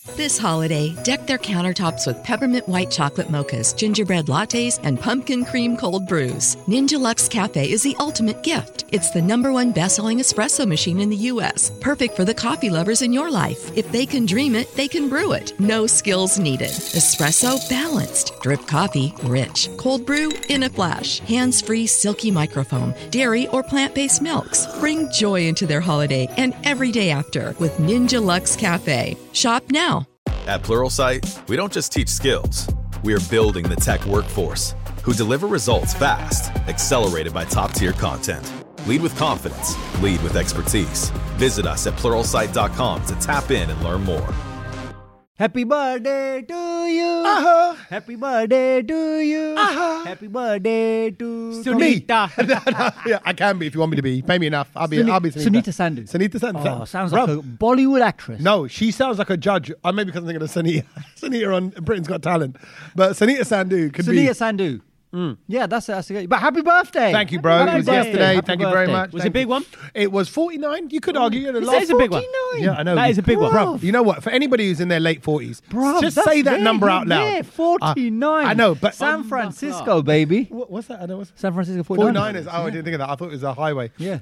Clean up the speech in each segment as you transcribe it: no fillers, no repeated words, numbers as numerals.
This holiday, deck their countertops with peppermint white chocolate mochas, gingerbread lattes, and pumpkin cream cold brews. Ninja Luxe Cafe is the ultimate gift. It's the #1 best-selling espresso machine in the U.S., perfect for the coffee lovers in your life. If they can dream it, they can brew it. No skills needed. Espresso balanced. Drip coffee rich. Cold brew in a flash. Hands-free silky microfoam. Dairy or plant-based milks. Bring joy into their holiday and every day after with Ninja Luxe Cafe. Shop now. At Pluralsight, we don't just teach skills. We are building the tech workforce who deliver results fast, accelerated by top-tier content. Lead with confidence. Lead with expertise. Visit us at Pluralsight.com to tap in and learn more. Happy birthday to you. Happy birthday to you. Happy birthday to Sunita. Yeah, I can be if you want me to be. Pay me enough. I'll be Sunita. Sunita Sandhu. Sunita Sandhu. Oh, sounds like a Bollywood actress. No, she sounds like a judge. Maybe because I'm thinking of Sunita. Sunita on Britain's Got Talent. But Sunita Sandhu could be. Sunita Sandhu. Yeah, that's a good. But happy birthday! Thank you, bro. It was yesterday. Thank you very much. Was it a big one? It was 49. You could argue. That is a big one. Yeah, I know. That is a big one. Bro, you know what? For anybody who's in their late 40s, just that's say that number out loud. Yeah, 49. I know, but San Francisco, baby. What's that? I know. San Francisco 49. 49ers. Oh, I didn't think of that. I thought it was a highway. Yeah.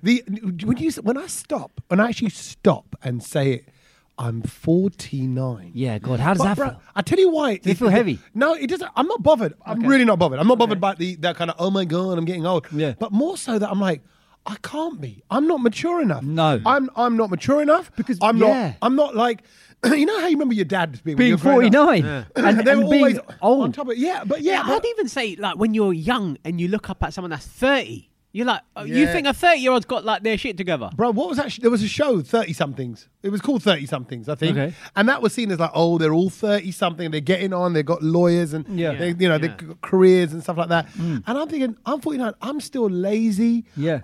When I actually stop and say it, I'm 49. Yeah, God, how does that feel? I tell you why. Does it feel heavy? No, it doesn't. I'm not bothered. I'm really not bothered. I'm not bothered by that kind of, oh my God, I'm getting old. Yeah. But more so that I'm like, I can't be. I'm not mature enough. No. I'm not mature enough because I'm not like, you know how you remember your dad being 49 and they were being always old. on top of it. Yeah, but I'd even say like when you're young and you look up at someone that's 30. You're like, you think a 30-year-old's got like their shit together. Bro, what was actually, there was a show, 30-somethings. It was called 30-somethings, I think. Okay. And that was seen as like, oh, they're all 30-something. They're getting on. They've got lawyers and, they've got careers and stuff like that. And I'm thinking, I'm 49. I'm still lazy. Yeah.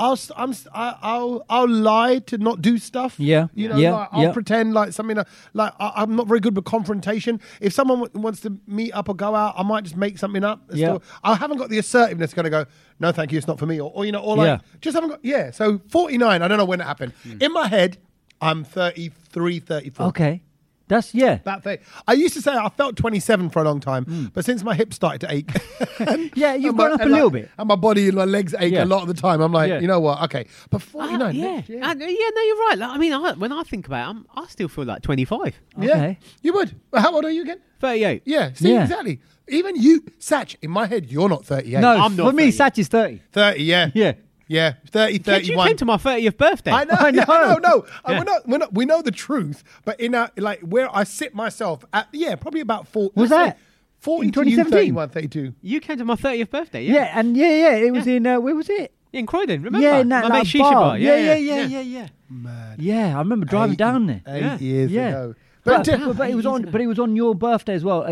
I'll lie to not do stuff. Yeah. You know, I'll pretend like something, like I'm not very good with confrontation. If someone wants to meet up or go out, I might just make something up. Yeah. I haven't got the assertiveness to go, no, thank you, it's not for me. Or just haven't got, so 49, I don't know when it happened. In my head, I'm 33, 34. Okay. That's, That thing. I used to say I felt 27 for a long time, but since my hips started to ache. You've gone up a little bit. And my body and my legs ache a lot of the time. I'm like, you know what? Okay. But 49. No, you're right. Like, I mean, when I think about it, I still feel like 25. Okay. You would. How old are you again? 38. Yeah, exactly. Even you, Satch, in my head, you're not 38. No, I'm not for me, 30. Satch is 30. 30, yeah. Yeah. Yeah, 30, Kids, 31. you came to my 30th birthday. I know. I know. No. Yeah. We know the truth, but in our, like where I sit myself at, probably about 40. Was that 40 in to you, 2017? 31, 32. You came to my 30th birthday, Yeah, and it was in, where was it? in Croydon, remember? Yeah, in that my mate like Shisha bar. bar. Yeah. Mad. Yeah, I remember driving down there. 8 years ago. But it was on your birthday as well.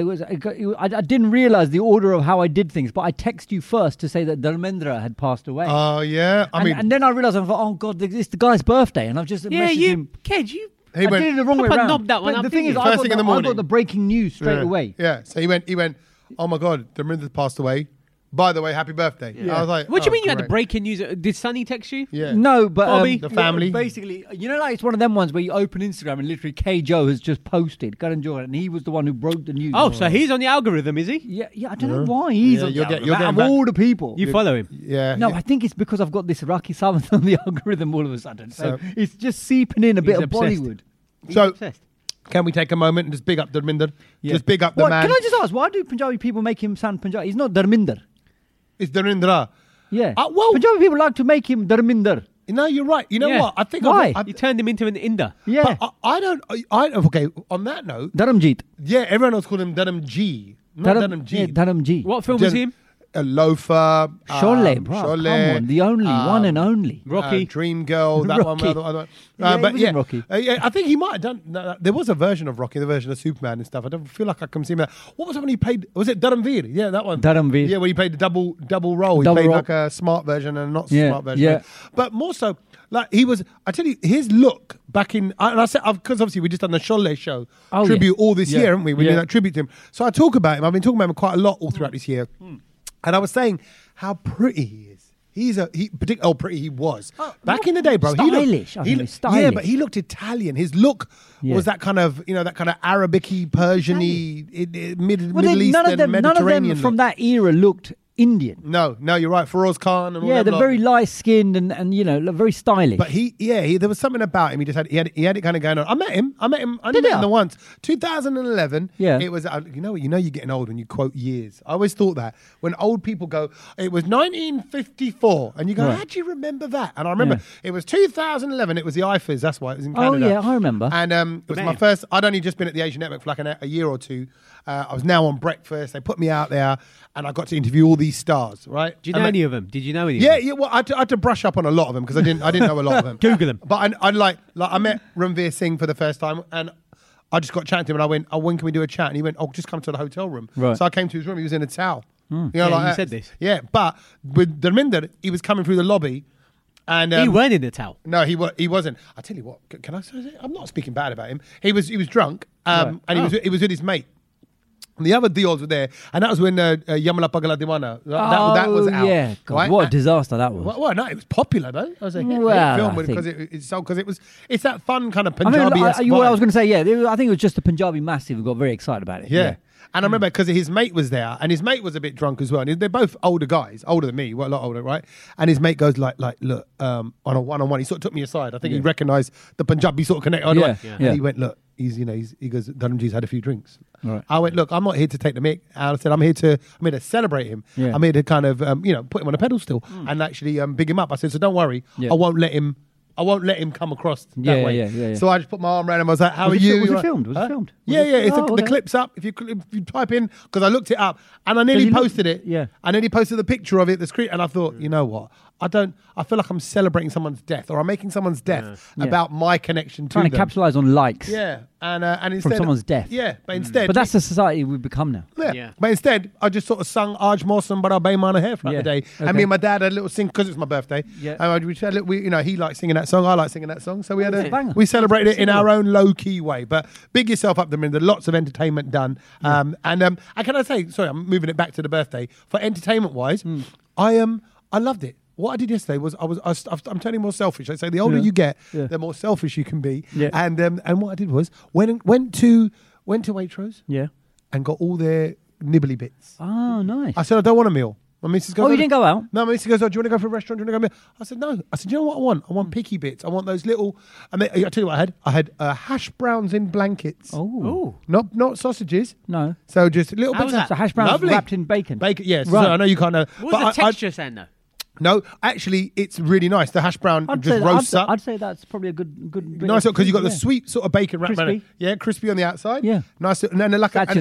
I didn't realize the order of how I did things, but I texted you first to say that Dharmendra had passed away. Oh, yeah. And then I realized, I thought, oh God, it's the guy's birthday, and I've just messaged him. Ked, you. He I went, did it the wrong way proper around. knobbed that one But up, the thing didn't is, you? First thing in the morning. I got the breaking news straight away. Yeah, so he went, oh my God, Dharmendra passed away. By the way, happy birthday. I was like, What do you mean you had the great. breaking news? Did Sonny text you? Yeah. No, but Bobby. The family. Basically, like it's one of them ones where you open Instagram and literally K Joe has just posted. Go and enjoy it, and he was the one who broke the news. Oh, so he's on the algorithm, is he? Yeah. I don't know why he's on the you're algorithm. getting Out of back- all the people. You follow him? Yeah. No, I think it's because I've got this Rocky Samant on the algorithm all of a sudden. So it's just seeping in a bit He's of obsessed. Bollywood. So, Obsessed. can we take a moment and just big up Dharmendra? Yeah. Just big up the What, man. can I just ask, why do Punjabi people make him sound Punjabi? He's not Dharminder. It's Dharmendra. Yeah. Well, Punjabi people like to make him Dharminder. no, you're right. You know Yeah. what? I think Why? You turned him into an Inder. Yeah. But I don't. Okay. On that note, Dharamjeet. yeah, everyone else called him Dharam G, not Dharam G. Yeah, Dharamji. What film was he in? A Loafer, Sholay, bro. Come on. The only, one and only. Rocky. Dream Girl, that Rocky. one. Yeah, he But was yeah, in Rocky. I think he might have done. No, there was a version of Rocky, the version of Superman and stuff. I don't feel like I can see that. What was the one he played? Was it Dharamveer? Yeah, that one. Dharamveer. Yeah, where he played the double role. He Double played role. like a smart version and a not Yeah, smart version. yeah. But more so, like he was. I tell you, his look back in, and I said because obviously we just done the Sholay show Oh, tribute yeah. all this Yeah. year, haven't we? We Yeah. did that tribute to him. So I talk about him. I've been talking about him quite a lot all throughout this year. And I was saying how pretty he is. Particularly how pretty he was. Back in the day, bro. Stylish. He looked stylish. Yeah, but he looked Italian. His look was that kind of, Arabic-y, Persian-y, Middle Eastern, Mediterranean. None of them from that era looked Indian. No, you're right. Feroz Khan and all they're very light-skinned and very stylish. But there was something about him. He had it kind of going on. I met him. I met him once. 2011. Yeah. It was. You're getting old when you quote years. I always thought that when old people go, it was 1954, and you go, how do you remember that? And I remember it was 2011. It was the IFAs. That's why it was in Canada. Oh yeah, I remember. And it was my first. I'd only just been at the Asian Network for like a year or two. I was now on breakfast. They put me out there, and I got to interview all these stars. Right? Do you know any of them? Did you know any? of them? Yeah. Well, I had to brush up on a lot of them because I didn't know a lot of them. Google them. But I met Ranveer Singh for the first time, and I just got chatting to him, and I went, "Oh, when can we do a chat?" And he went, "Oh, just come to the hotel room." Right. So I came to his room. He was in a towel. You said this. Yeah, but with Dharminder, he was coming through the lobby. And he weren't in the towel. No, he wasn't. I tell you what, can I say it? I'm not speaking bad about him. He was drunk, and he was with his mate. And the other Diols were there, and that was when Yamala Pagala Diwana that was out. Yeah, God, right? What a disaster that was. Well, no, it was popular though. It was a hit film because it's that fun kind of Punjabi. I was going to say, I think it was just the Punjabi massive who got very excited about it. Yeah. And I remember because his mate was there, and his mate was a bit drunk as well. And they're both older guys, older than me, a lot older, right? And his mate goes look, on a one-on-one. He sort of took me aside. I think he recognised the Punjabi sort of connect. And he went, look, he goes, Dhananjay's had a few drinks. Right. I went, look, I'm not here to take the mick. I said, I'm here to celebrate him. Yeah. I'm here to kind of, put him on a pedestal and actually big him up. I said, so don't worry, I won't let him come across that way. Yeah. So I just put my arm around him. I was like, "How are you?" Was it filmed? Was it filmed? The clip's up. If you type in, because I looked it up and I nearly posted it. Yeah. And then he posted the picture of it, the screen, and I thought, you know what? I feel like I'm celebrating someone's death, or I'm making someone's death about my connection to them. Trying to capitalise on likes. Yeah. And instead, from someone's death. Yeah. But instead, but that's the society we've become now. Yeah. But instead, I just sort of sung Aj Mawsam Bada Baymana Hai throughout the day. Okay. And me and my dad had a little sing because it's my birthday. Yeah. And he liked singing that song. I like singing that song. So we celebrated it in our own low key way. But big yourself up, Dharminder. Lots of entertainment done. And can I say, sorry, I'm moving it back to the birthday. For entertainment wise, I loved it. What I did yesterday was I'm turning more selfish. I say the older you get, the more selfish you can be. Yeah. And what I did was went to Waitrose. Yeah. And got all their nibbly bits. Oh, nice. I said I don't want a meal. My missus goes, you didn't go out? No, my missus goes, do you want to go for a restaurant? Do you want to go? I said, no. I said, you know what I want? I want picky bits. I want those little. I tell you what I had. I had hash browns in blankets. Oh. Not sausages. No. So just little bits. So hash browns wrapped in bacon. Bacon, yes. Right. So I know you can't know. What was the texture saying though? No, actually, it's really nice. The hash brown roasts up. I'd say that's probably a good nice because you got the sweet sort of bacon wrapped around it. Yeah, crispy on the outside. Yeah, nice. And then like I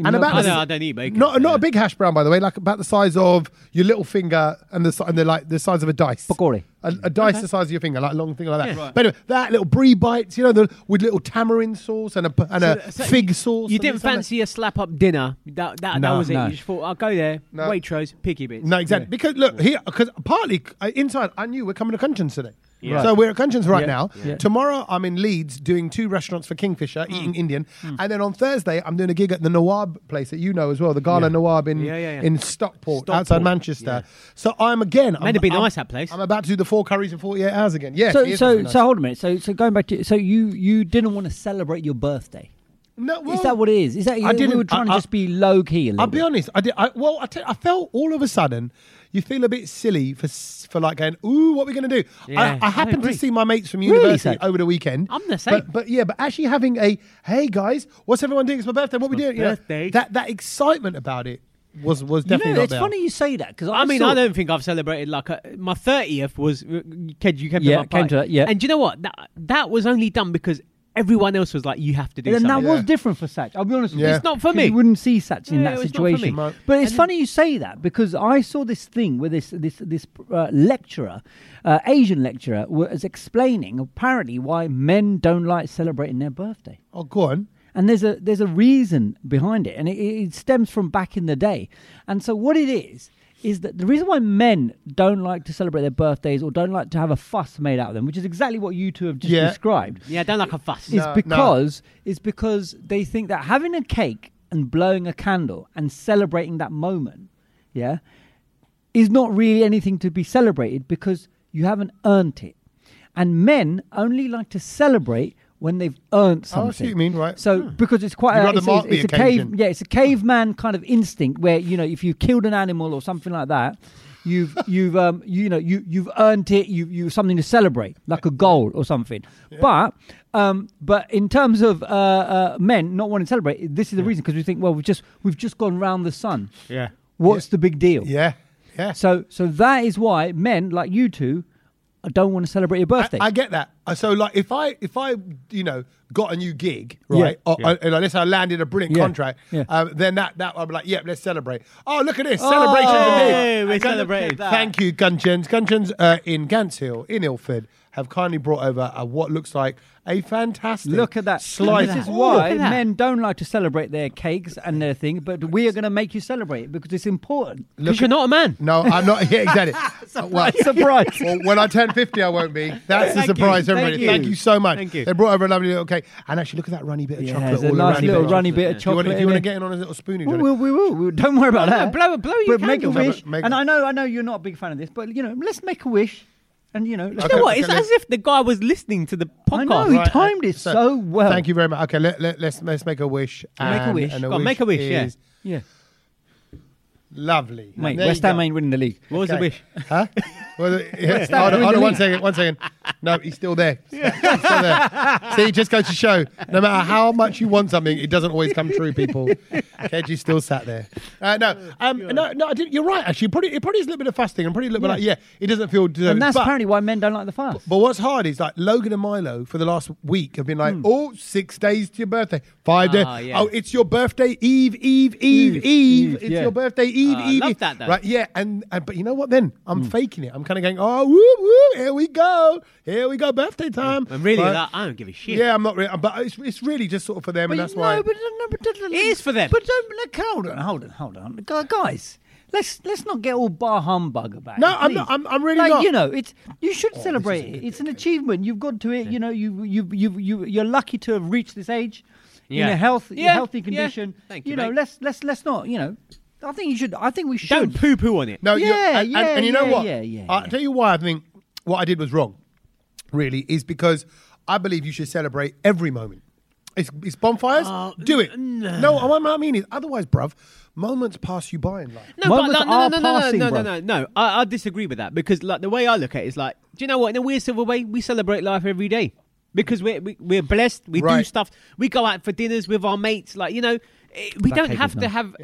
don't eat bacon. Not a big hash brown, by the way. Like about the size of your little finger and the size of a dice. Pakori. A dice the size of your finger, like a long thing like that. Yeah. Right. But anyway, that little brie bites, with little tamarind sauce and a fig sauce. You didn't fancy a slap-up dinner. That was it. You just thought, I'll go there, Waitrose, picky bits. No, exactly. Yeah. Because partly inside, I knew we're coming to Conscience today. Yeah. So we're at Conscience right now. Yeah. Tomorrow I'm in Leeds doing 2 restaurants for Kingfisher, eating Indian. And then on Thursday I'm doing a gig at the Nawab place that you know as well, the Gala Nawab in Stockport, outside Manchester. Yeah. So I'm again... Meant to be nice, that place. I'm about to do the 4 curries in 48 hours again. Yes. So hold a minute. So going back to... So you didn't want to celebrate your birthday? No, well, is that what it is? Is that we were trying to just be low key a little bit? I'll be honest. I felt all of a sudden you feel a bit silly for like going, ooh, what are we going to do? Yeah, I happened to see my mates from university over the weekend. I'm the same. But actually having hey guys, what's everyone doing? It's my birthday. What are we doing? Birthday. That excitement about it was definitely not there. It's funny you say that because I don't think I've celebrated my 30th was. Ked, you came to my party. Came to that. Yeah, and do you know what? That was only done because everyone else was like, you have to do something. And that was different for Satch. I'll be honest with you. It's not for me. You wouldn't see Satch in that situation. Not for me. But it's funny you say that because I saw this thing where this lecturer, Asian lecturer, was explaining apparently why men don't like celebrating their birthday. Oh, go on. And there's a reason behind it. And it stems from back in the day. And so what it is that the reason why men don't like to celebrate their birthdays or don't like to have a fuss made out of them, which is exactly what you two have just described. Yeah, don't like a fuss. Is because they think that having a cake and blowing a candle and celebrating that moment, is not really anything to be celebrated because you haven't earned it. And men only like to celebrate when they've earned something. Oh, I see what you mean, right? So because it's quite it's a caveman kind of instinct where, you know, if you killed an animal or something like that, you've earned it. You something to celebrate, like a goal or something. Yeah. But in terms of men not wanting to celebrate, this is the reason, because we think, well, we've just gone round the sun. Yeah. What's the big deal? Yeah. Yeah. So that is why men like you two don't want to celebrate your birthday. I get that. So, like, if I got a new gig, right? And let's say I landed a brilliant contract, then that I'll be like, let's celebrate. Oh, look at this celebration for me. We celebrated. Thank you, Gunchins. Gunchins in Gants Hill in Ilford have kindly brought over what looks like a fantastic look at that slice. This is why men don't like to celebrate their cakes and their thing, but we are going to make you celebrate it because it's important. Because you're not a man. No, I'm not. Yeah, exactly. Surprise. Well, when I turn 50, I won't be. That's the surprise, everybody. Thank you so much. Thank you. They brought over a lovely little cake. And actually, look at that runny bit of chocolate. There's a nice little runny bit of chocolate. If you want to get in on a little spoon, we will. Don't worry about that. Blow your candle. Make a wish. And I know you're not a big fan of this, but, you know, let's make a wish. And, you know, you know what? It's as if the guy was listening to the podcast. I know, he timed it so well. Thank you very much. Okay, let's make a wish. Make a wish. Make a wish, yeah. Lovely. Mate, West Ham ain't winning the league. What was the wish? Huh? Well, hold on 1 second. No, he's still there. He's still there. See, it just goes to show, no matter how much you want something, it doesn't always come true, people. Keji's still sat there. No, you're right, actually. It probably is a little bit of fasting and probably a little bit like, it doesn't feel deserved. And that's apparently why men don't like the fast. But what's hard is, like, Logan and Milo for the last week have been like, 6 days to your birthday. 5 days. Yeah. Oh, it's your birthday eve. It's your birthday eve. I love that, though. Right, yeah. But you know what then? I'm faking it. I'm kind of going, oh, woo, here we go, birthday time. And really, I don't give a shit. Yeah, I'm not really, but it's really just sort of for them, and that's why. But it is for them. But hold on, guys. Let's not get all bar humbug about it. No, I'm not. I'm really not. You know, you should celebrate it. It's an achievement. You've got to it. You know, you're lucky to have reached this age in a healthy condition. Thank you. You know, let's not. You know. I think we should. Don't poo-poo on it. No, and you know what? Yeah. I'll tell you why I think what I did was wrong, really, is because I believe you should celebrate every moment. It's bonfires. Do it. No, what I mean is, otherwise, bruv, moments pass you by in life. No. I disagree with that because, like, the way I look at it is like, do you know what? In a weird civil way, we celebrate life every day because we're blessed. We do stuff. We go out for dinners with our mates. Like, you know, we don't have to have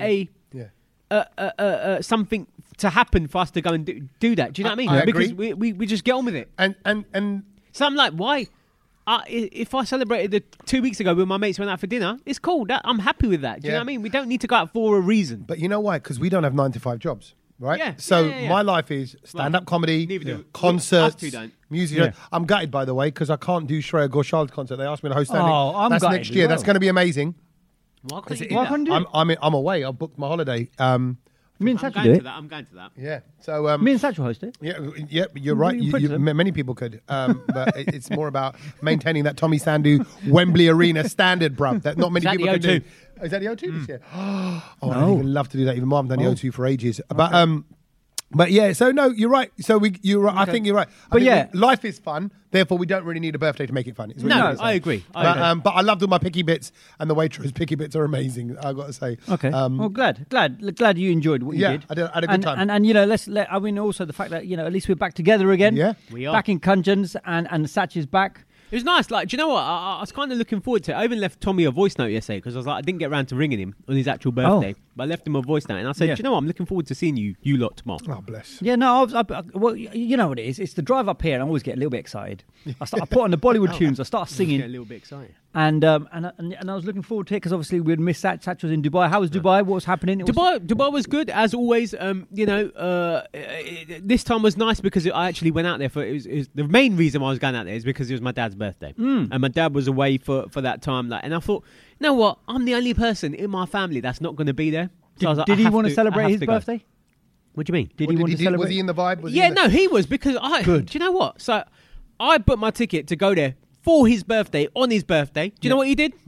something to happen for us to go and do that. Do you know what I mean? I because agree. we just get on with it. And so I'm like, why? If I celebrated it 2 weeks ago when my mates went out for dinner, it's cool. I'm happy with that. Do you know what I mean? We don't need to go out for a reason. But you know why? Because we don't have 9 to 5 jobs, right? Yeah. So my life is stand-up comedy, concerts, us two don't. music. Yeah. I'm gutted, by the way, because I can't do Shreya Ghoshal concert. They asked me to host that. I'm That's gutted next year. as well. That's going to be amazing. Why can't you Why can't you do it? I'm away. I've booked my holiday. Me and Satchel do it. I'm going to that. Yeah. So Me and Satchel host it. Yeah, you're right. You Many people could, but it's more about maintaining that Tommy Sandu Wembley Arena standard, bruv. That not many people can do. Is that the O2 this year? I'd even love to do that even more. I've done the O2 for ages. But yeah, so no, you're right. So you're right. Okay. I think you're right. But life is fun. Therefore, we don't really need a birthday to make it fun. No, I agree. But I loved all my picky bits, and the Waitrose picky bits are amazing. I got to say. Okay. Well, glad you enjoyed what you did. I had a good time. And you know, I mean, also the fact that, you know, at least we're back together again. Yeah, we are back in Kunjans, and Satch is back. It was nice. Like, do you know what? I was kind of looking forward to it. I even left Tommy a voice note yesterday because I was like, I didn't get around to ringing him on his actual birthday, but I left him a voice note and I said, do you know what? I'm looking forward to seeing you lot tomorrow. Oh, bless. Yeah, no, well, you know what it is. It's the drive up here, and I always get a little bit excited. I put on the Bollywood tunes. I start singing. Get a little bit excited. And I was looking forward to it because obviously we'd missed Satch. Satch was in Dubai. How was Dubai? What was happening? Dubai was good as always. You know, this time was nice because I actually went out there for it was the main reason why I was going out there is because it was my dad's birthday, and my dad was away for that time. And I thought, you know what? I'm the only person in my family that's not going to be there. So did he want to celebrate his birthday? What do you mean? Did he want to celebrate? Was he in the vibe? No, he was because Good. Do you know what? So I booked my ticket to go there for his birthday on his birthday. Do you know what he did?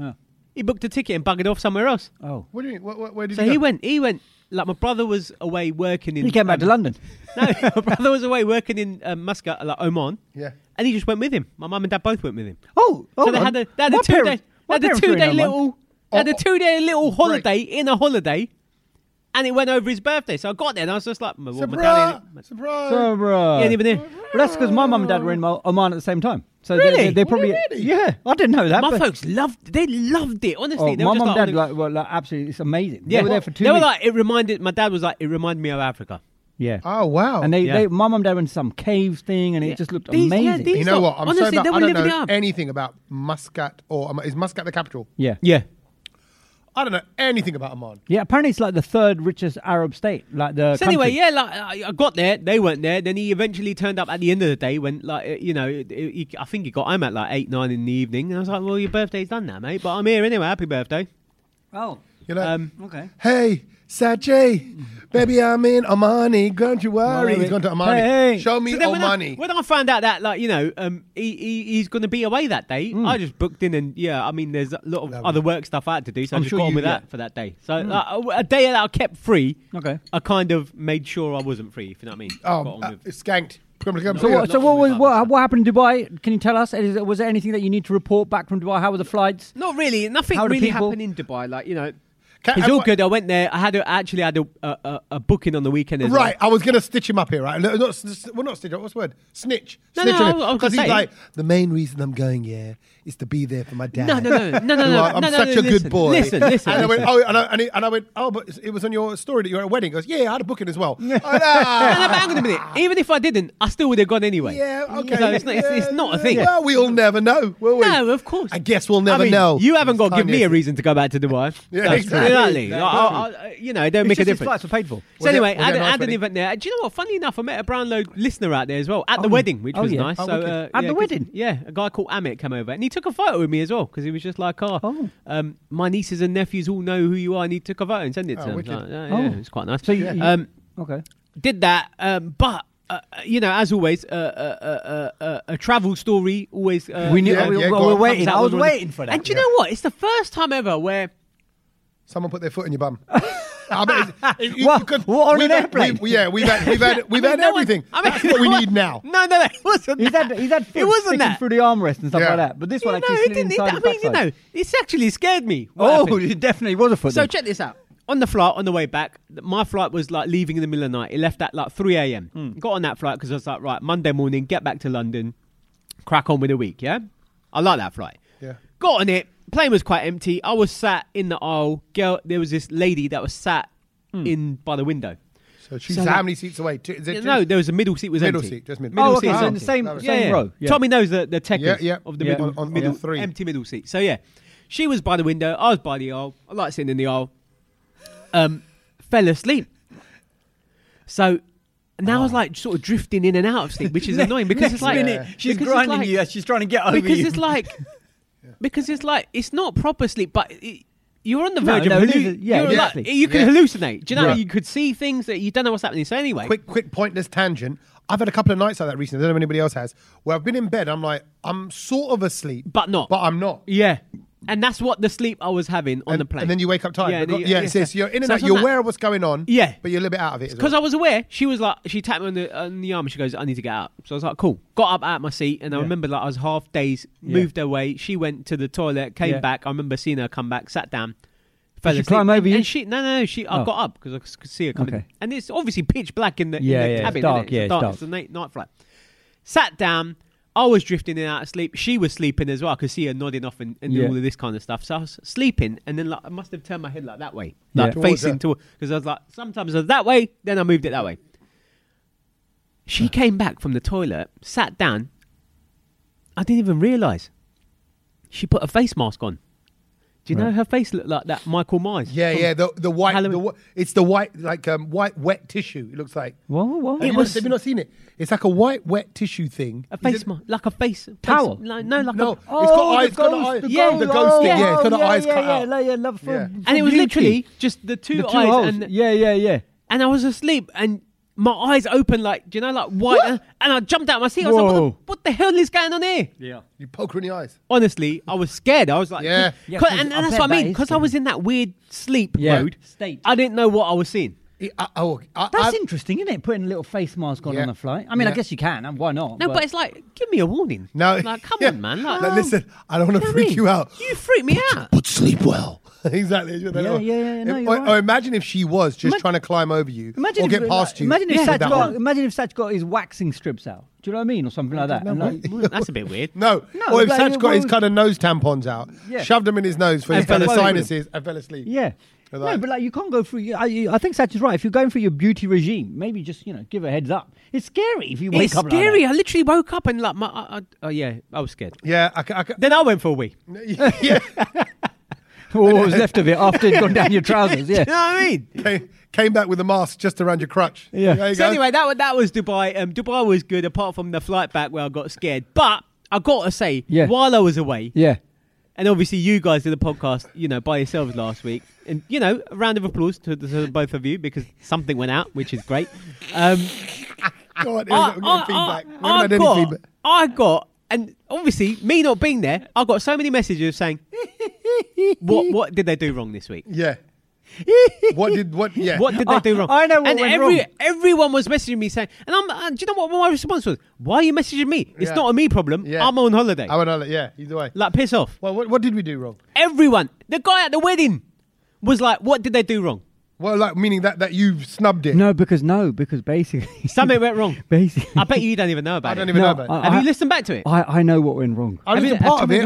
He booked a ticket and buggered off somewhere else. Oh. What do you mean? Where did So he go? he went. Like my brother was away working in. He came back to London. No, my brother was away working in Muscat, like Oman. Yeah. And he just went with him. My mum and dad both went with him. Oh, so they had a 2-day little holiday in a holiday, and it went over his birthday. So I got there and I was just like, Surprise! Surprise! He ain't even there. Well, that's because my mum and dad were in Oman at the same time. So Really? they probably yeah. I didn't know that. My but- folks loved it. Honestly, they my were just mum and dad like, were like absolutely. It's amazing. yeah, They were there for 2 They were weeks. like, my dad was like, it reminded me of Africa. Yeah. Oh wow! And Yeah. my mum and dad went to some caves thing, and it just looked These- yeah, amazing. these- you know what? I'm honestly, so they bad. were I don't living it know up. anything about Muscat is Muscat the capital? yeah. Yeah. I don't know anything about Oman. Yeah, apparently it's like the third richest Arab state. Like the So anyway, country. yeah, like I got there, they weren't there. Then he eventually turned up at the end of the day when, like, I think he got home at like 8-9 in the evening. And I was like, well, your birthday's done now, mate. But I'm here anyway. Happy birthday. Oh, You know, okay. hey, Sachi, baby, I'm in Omani. Don't you worry. Well, He's gone to Omani. hey. Show me So then Omani. when I found out that, like, he's going to be away that day, I just booked in and, I mean, there's a lot of other work stuff I had to do, so I'm I just sure got on you- with yeah. that for that day. So a day that I kept free, Okay. I kind of made sure I wasn't free, if you know what I mean. Got Oh, on with- it's skanked. So what happened in Dubai? Can you tell us? Was there anything that you need to report back from Dubai? How were the flights? Not really. Nothing How do really people- happened in Dubai. Like, it's all good. I went there. I actually had a booking on the weekend as Right, well. I was going to stitch him up here, right? Not stitch up. What's the word? Snitch. No, Snitch no, on him. I was Because gonna he's say- like, the main reason I'm going, is to be there for my dad. No. I'm such a listen, good boy. Listen. And I went, and I went, but it was on your story that you're at a wedding. He goes, yeah, I had a booking as well. No, but hang on a minute. Even if I didn't, I still would have gone anyway. Yeah, okay. So it's not a thing. Well, we'll never know, will we? No, of course. I guess we'll never I mean, know. You haven't got to give me a Kanye. reason to go back to Dubai. Yeah, That's exactly. It don't make a His difference. flights were paid for. So anyway, Was I it a nice had an wedding? event there. Do you know what? Funny enough, I met a Brownlow listener out there as well at the wedding, which was yeah. nice. Oh, So wicked. At the 'cause- wedding? yeah, a guy called Amit came over and he took a photo with me as well because he was just like, my nieces and nephews all know who you are, and he took a photo and sent it to them. wicked. Like, yeah, Oh. it's quite nice. So you okay. Did that, but. As always, a travel story always. We knew. Yeah, we go were on. waiting. comes out I was with one of the- waiting for that. And do you know what? It's the first time ever where Someone put their foot in your bum. I mean, What, on an airplane? We've had everything. That's what we need now. No, it wasn't. He's that. had foot It wasn't sticking that. through the armrest and stuff Yeah. like that. But this one Yeah, actually no, slid it didn't. inside I the mean, backside. it's actually scared me. what Oh, happened. it definitely was a foot. So then. check this out. On the flight, on the way back, my flight was like leaving in the middle of the night. It left at like 3 a.m. Got on that flight because I was like, right, Monday morning, get back to London, crack on with the week, yeah? I like that flight. Yeah. Got on it. Plane was quite empty. I was sat in the aisle. There was this lady that was sat in by the window. So she's So how like- many seats away? Is it No, there was a middle seat was Middle empty. seat, just middle. Middle Oh, seat okay. was So in empty. the same That was- same row. Yeah. Tommy knows the techers Yeah. of the Yeah. middle, On middle the three. empty middle seat. So yeah, she was by the window. I was by the aisle. I like sitting in the aisle. Fell asleep. So now I was like sort of drifting in and out of sleep, which is annoying because it's Next like minute, she's because it's grinding like- you as she's trying to get over because you. it's like because it's not proper sleep, but you're on the No, verge no, of it is- yeah, you're exactly. like, you can Yeah. hallucinate. Do you know? Right. You could see things that you don't know what's happening. So anyway, Quick pointless tangent. I've had a couple of nights like that recently. I don't know if anybody else has. Where I've been in bed. I'm like, I'm sort of asleep, but not. but I'm not. Yeah. And that's what the sleep I was having on and, the plane. And then you wake up tired. Yeah, Yeah, it's this. You're in and So out. it's on You're that- aware of what's going on. Yeah. But you're a little bit out of it. Because I was aware, she was like, she tapped me on the arm and she goes, I need to get out. So I was like, cool. Got up out of my seat and I remember like I was half dazed, moved away. She went to the toilet, came back. I remember seeing her come back, sat down. Fell Did she asleep. climb over you? And she, no, I got up because I could see her coming. Okay. And it's obviously pitch black in the, Yeah, in the yeah, it's cabin. dark, Isn't it? yeah, it's dark. It's a night flight. Sat down. I was drifting in and out of sleep. She was sleeping as well. I could see her nodding off and Yeah. all of this kind of stuff. So I was sleeping, and then like I must have turned my head like that way, like Yeah. facing toward. Because I was like, sometimes I was that way, then I moved it that way. She came back from the toilet, sat down. I didn't even realise. She put a face mask on. Do you know her face looked like that Michael Myers? Yeah, from yeah. The white. Halloween. It's the white, like white wet tissue. It looks like. What? Have you not seen it? It's like a white wet tissue thing. A face mask, like a face Towel? No, like No, a. it's got eyes. It's got the eyes. The ghost thing. Yeah, it's got the eyes cut out. Yeah. And it was literally just the two the two eyes, holes. and Yeah. and I was asleep, and my eyes opened like, do you know, like white, and I jumped out of my seat. I was like, what the hell is going on here? Yeah. You poke her in the eyes. Honestly, I was scared. I was like, yeah. And that's what I mean, because I was in that weird sleep mode state. I didn't know what I was seeing. That's interesting, isn't it? Putting a little face mask on a flight. I mean, I guess you can, and why not? No, but it's like, give me a warning. No, like, come on, man. Like, listen, I don't want to freak you out. You freak me out. But sleep well. Exactly. Yeah. No, or imagine if she was just trying to climb over you or get past you. Imagine if Satch got his waxing strips out. Do you know what I mean? Or something like that. That's a bit weird. No. Or if Satch got his kind of nose tampons out, shoved them in his nose for his kind of sinuses and fell asleep. Yeah. No, but like you can't go through. I think Satch is right. If you're going through your beauty regime, maybe just give a heads up. It's scary if you wake up. It's scary. I literally woke up and like I was scared. Yeah. Then I went for a wee. Yeah. What was left of it after it'd gone down your trousers? Yeah. Do you know what I mean? Came back with a mask just around your crutch. Yeah. So anyway, that was Dubai. Dubai was good, apart from the flight back where I got scared. But I got to say, while I was away, and obviously you guys did a podcast, by yourselves last week, and a round of applause to both of you because something went out, which is great. God, feedback. I got, and obviously me not being there, I got so many messages saying, what did they do wrong this week? Yeah. What did they do wrong? I know what went wrong. Everyone was messaging me saying, and do you know what my response was? Why are you messaging me? It's not a me problem. Yeah. I'm on holiday. Either way. Like, piss off. Well, what did we do wrong? Everyone. The guy at the wedding was like, what did they do wrong? Well, like, meaning that you snubbed it. No, because basically something went wrong. Basically, I bet you don't even know about it. I don't even know about it. Have you listened back to it? I know what went wrong. I listened part of it.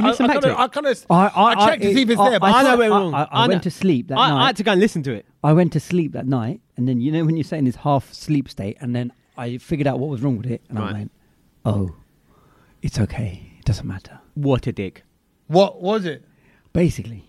I checked to see if it's there, but I know what went wrong. I went to sleep that night. I had to go and listen to it. I went to sleep that night, and then when you're in this half sleep state, and then I figured out what was wrong with it, and I went, "Oh, it's okay. It doesn't matter." What a dick. What was it? Basically.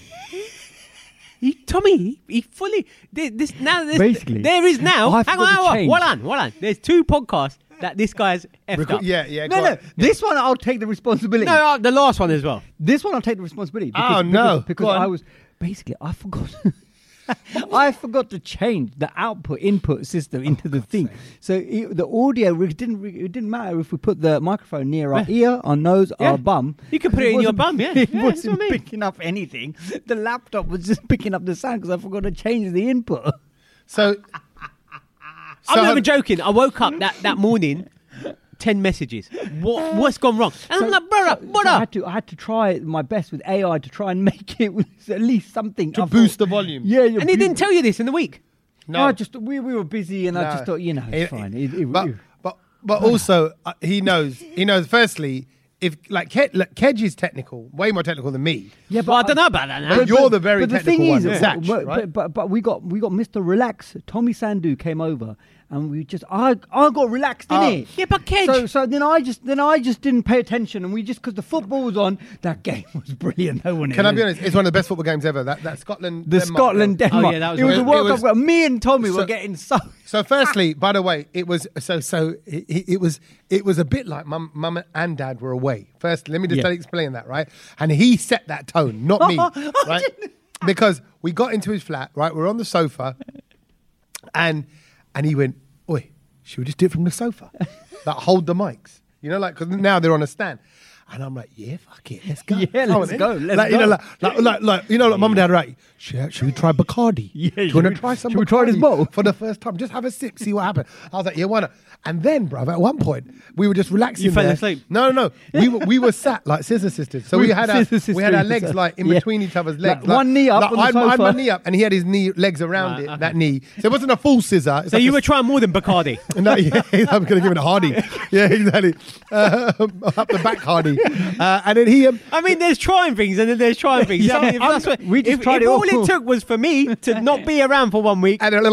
Tommy, he fully this now. Basically, there is now. Hang on, hold on. There's 2 podcasts that this guy's effed up. Yeah. No. This one I'll take the responsibility. No, the last one as well. This one I'll take the responsibility. Because I was basically I forgot. I forgot to change the input system into the thing. So the audio, it didn't matter if we put the microphone near our ear, our nose, our bum. You could put it in your bum, yeah. It wasn't picking up anything. The laptop was just picking up the sound because I forgot to change the input. So I'm not even joking. I woke up that morning, 10 messages. What's gone wrong? And I'm like, brother. I had to try my best with AI to try and make it at least something to boost the volume. Yeah, and he didn't tell you this in the week. No, we were busy, and I just thought, it's fine. But also, he knows. Firstly, if like Kedge is technical, way more technical than me. Yeah, but I don't know about that now. But you're the very technical one, Satch, right? But we got Mr. Relax. Tommy Sandu came over. And I got relaxed in it. Yeah, but Kedge. So then I just didn't pay attention, and because the football was on, that game was brilliant. Can I be honest? It's one of the best football games ever. That Scotland, the Denmark. Scotland-Denmark. Oh, yeah, that was it was a World Cup. Me and Tommy were getting so. So firstly, by the way, it was it was a bit like mum and dad were away. First, let me just explain that, right? And he set that tone, not me, right? Because we got into his flat, right? We're on the sofa, and he went, "Oi, should we just do it from the sofa? Like, hold the mics, because now they're on a stand." And I'm like, "Yeah, fuck it, let's go. Yeah, let's go. Let's go." Like mum and dad are right. Should we try Bacardi? Yeah, do you want to try some? Should we try this bottle for the first time? Just have a sip, see what happens. I was like, "Yeah, why not?" And then, bruv, at one point, we were just relaxing. You fell asleep? No. We were sat like scissor sisters. So we had our legs like in between each other's legs. Like one knee up on the sofa. I had my knee up, and he had his legs around that knee. So it wasn't a full scissor. So you were trying more than Bacardi? No, I'm going to give it a Hardy. Yeah, exactly. Up the back Hardy. And then he... I mean, there's trying things, and then there's trying things. If all it took was for me to not be around for 1 week... And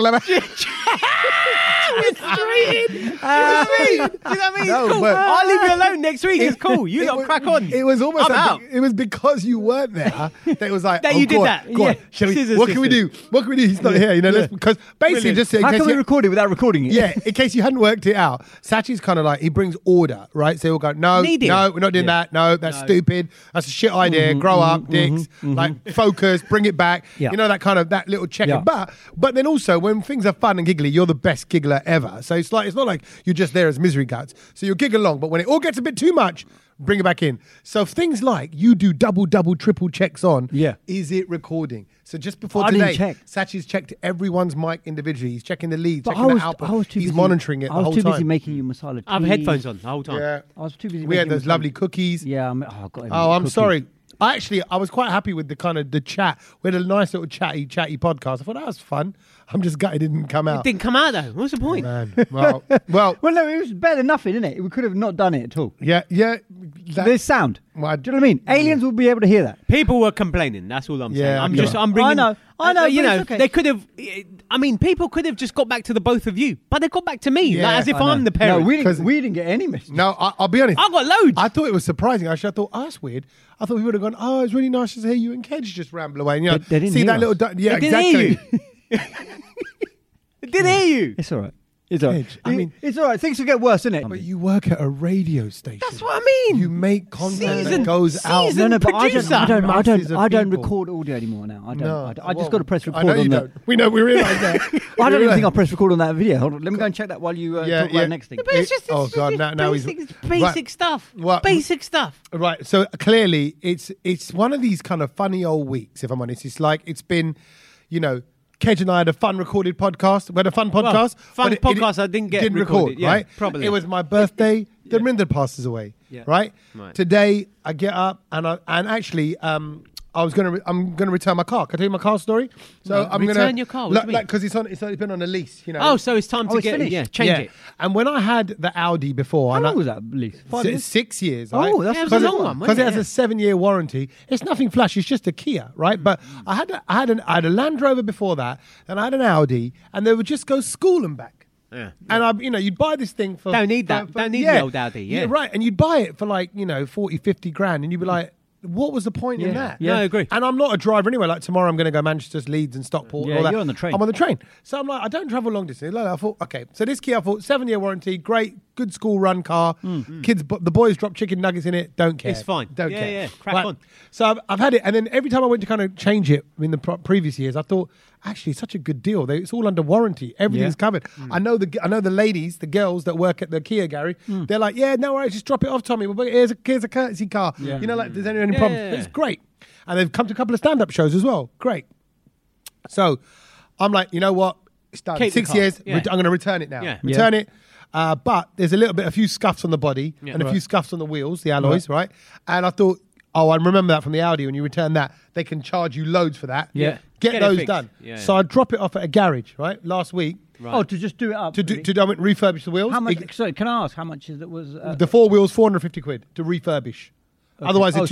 you know what I mean? No, cool. I'll leave you alone next week. It's cool. You got crack on. It was almost it was because you weren't there that it was like, that you did that. Go on. What can we do? He's not here. Because basically, just how can we record it without recording it? Yeah, in case you hadn't worked it out, Satch's kind of like, he brings order, right? So he'll go, no, we're not doing that. No, that's stupid. That's a shit idea. Grow up, dicks. Like, focus, bring it back. You know, that little checker. But then also, when things are fun and giggly, you're the best giggler forever. So it's not like you're just there as misery guts. So you'll gig along, but when it all gets a bit too much, bring it back in. So things like you do double, triple checks on. Yeah. Is it recording? So just before today, Sachi's checked everyone's mic individually. He's checking the leads, checking the output. He's monitoring it the whole time. I was too busy making you masala tea. I have headphones on the whole time. Yeah. I was too busy. We had those lovely cookies. Yeah. I'm sorry. I was quite happy with the chat. We had a nice little chatty podcast. I thought that was fun. I'm just gutted it didn't come out. It didn't come out though. What's the point? Man. Well, no, it was better than nothing, isn't it? We could have not done it at all. Yeah. There's sound. Well, do you know what I mean? Aliens will be able to hear that. People were complaining. That's all I'm saying. I'm bringing. I know. You know, okay. they could have. I mean, people could have just got back to the both of you, but they got back to me, as if I'm the parent. No, we didn't get any message. No, I'll be honest. I got loads. I thought it was surprising. Actually, I thought, that's weird. I thought we would have gone, it's really nice to hear you and Kedge just ramble away. And, they didn't see hear that us. little. They exactly. didn't hear you. They didn't hear you. It's all right. It's all right. Kedge, I mean, it's all right. Things will get worse, isn't it? But you work at a radio station. That's what I mean. You make content that goes out. No, but producer. I don't people. record audio anymore now. I don't. No, I just got to press record I know on you that. don't. We realise that. I don't even think I'll press record on that video. Hold on, let me go and check that while you talk about the next thing. But it's just now he's basic stuff. Well, basic stuff. Right. So clearly, it's one of these kind of funny old weeks. If I'm honest, it's like it's been, Kedge and I had a fun recorded podcast. We had a fun podcast. I didn't record it, right? Probably. It was my birthday. Dharminder passes away. Yeah. Right? Today I get up and actually I'm gonna return my car. Can I tell you my car story? So I'm return gonna your car. What do you mean? Because it's been on a lease. Oh, so it's time to get finished. change it. And when I had the Audi before, How long was that lease? 5 years? 6 years. Oh, right? that's it was a long one. Because it has a 7-year warranty. It's nothing flashy. It's just a Kia, right? But I had a Land Rover before that, and I had an Audi, and they would just go school and back. Yeah. And you'd buy this thing for... Don't need that. Don't need the old Audi. Yeah, right. And you'd buy it for 40, 50 grand, and you'd be like, what was the point in that? Yeah, I agree. And I'm not a driver anyway. Like tomorrow I'm going to go Manchester, Leeds and Stockport. Yeah, and all that. you're on the train. I'm on the train. So I'm like, I don't travel long distance. I thought, okay. So this Kia, 7-year warranty, great, good school run car. Kids, the boys drop chicken nuggets in it. Don't care. It's fine. Don't care. Yeah, crack on. So I've had it. And then every time I went to kind of change it in the previous years, I thought, actually, it's such a good deal. It's all under warranty. Everything's covered. I know the ladies, the girls that work at the Kia garage. They're like, yeah, no worries, just drop it off, Tommy. Here's a courtesy car. Yeah. There's any problem? It's great. And they've come to a couple of stand-up shows as well. Great. So I'm like, you know what? It's done. Keep 6 years. Yeah. I'm going to return it now. Yeah. Return it. But there's a few scuffs on the body and a few scuffs on the wheels, the alloys, right? And I thought, I remember that from the Audi. When you return that, they can charge you loads for that. Yeah. Get those done. Yeah. So I drop it off at a garage, right? Last week. Right. Oh, to just do it up. To refurbish the wheels. How much? Sorry, can I ask how much is that? Was the 4 wheels, 450 quid to refurbish. Okay. Otherwise, they're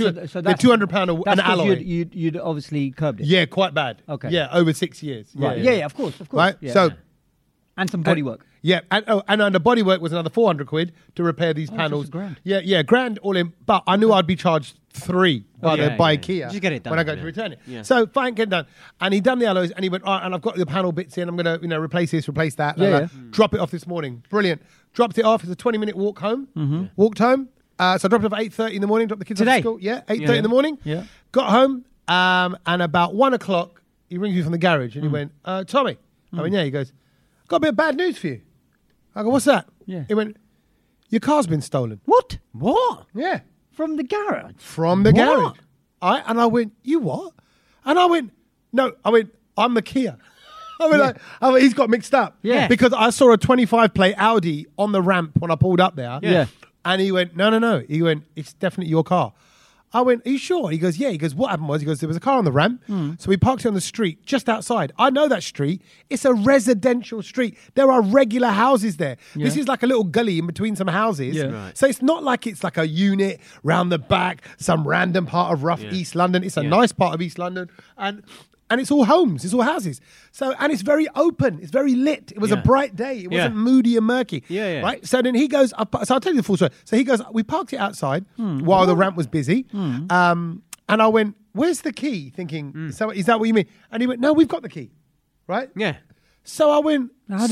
£200 an alloy. You'd obviously curbed it. Yeah, quite bad. Okay. Yeah, over 6 years. Right. Yeah, of course. Right. Yeah. So, and some bodywork. Yeah, and the bodywork was another 400 quid to repair these panels. Just $1,000. Yeah, grand all in. But I knew I'd be charged 3 by Kia. Just get it done. When I go to return it. Yeah. So fine, get it done. And he done the alloys, and he went, and I've got the panel bits in. I'm going to replace this, replace that. Drop it off this morning. Brilliant. Dropped it off. It's a 20-minute walk home. Walked home. So I dropped it off at 8:30 in the morning. Dropped the kids off to school. Yeah, 8:30 in the morning. Yeah. Got home, and about 1 o'clock, he rings me from the garage, and he went, Tommy. I went, yeah. He goes, got a bit of bad news for you. I go, what's that? Yeah. He went, your car's been stolen. What? Yeah. From the garage? From the garage. And I went, you what? And I went, no. I went, I'm the Kia. I mean, he's got mixed up. Yeah. Because I saw a 25-plate Audi on the ramp when I pulled up there. Yeah. And he went, no. He went, it's definitely your car. I went, are you sure? He goes, yeah. He goes, what happened was, he goes, there was a car on the ramp. So we parked it on the street just outside. I know that street. It's a residential street. There are regular houses there. Yeah. This is like a little gully in between some houses. Yeah. Right. So it's not like it's like a unit round the back, some random part of rough East London. It's a nice part of East London. And it's all homes, it's all houses. So, and it's very open, it's very lit. It was a bright day. It wasn't moody and murky. Yeah. Right? So then he goes, so I'll tell you the full story. So he goes, we parked it outside while the ramp was busy. And I went, where's the key? Thinking, so is that what you mean? And he went, no, we've got the key. Right? Yeah. So I went,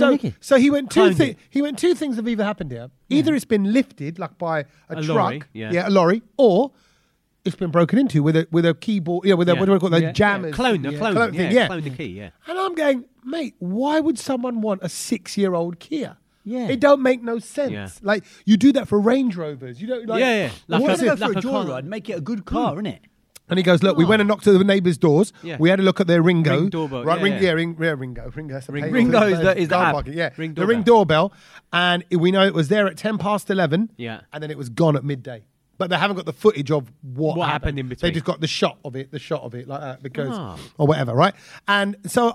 so he went two things have either happened here. Either it's been lifted, like by a truck, lorry, a lorry, or it's been broken into with a keyboard, what do we call it? Those jammers. Clone the key, yeah. And I'm going, mate, why would someone want a 6-year-old Kia? Yeah. It don't make no sense. Yeah. Like, you do that for Range Rovers. You don't, like, Yeah. Like Like go a for a car. joyride, make it a good car, innit? And he goes, look, we went and knocked to the neighbours' doors. Yeah. We had a look at their Ringo. Ring doorbell, Right, yeah. Ringo. That's a pain. Ringo is the car app. parking, yeah. Ring the Ring doorbell. And we know it was there at 11:10. Yeah. And then it was gone at midday. But they haven't got the footage of what happened in between. They just got the shot of it like that, because or whatever, right? And so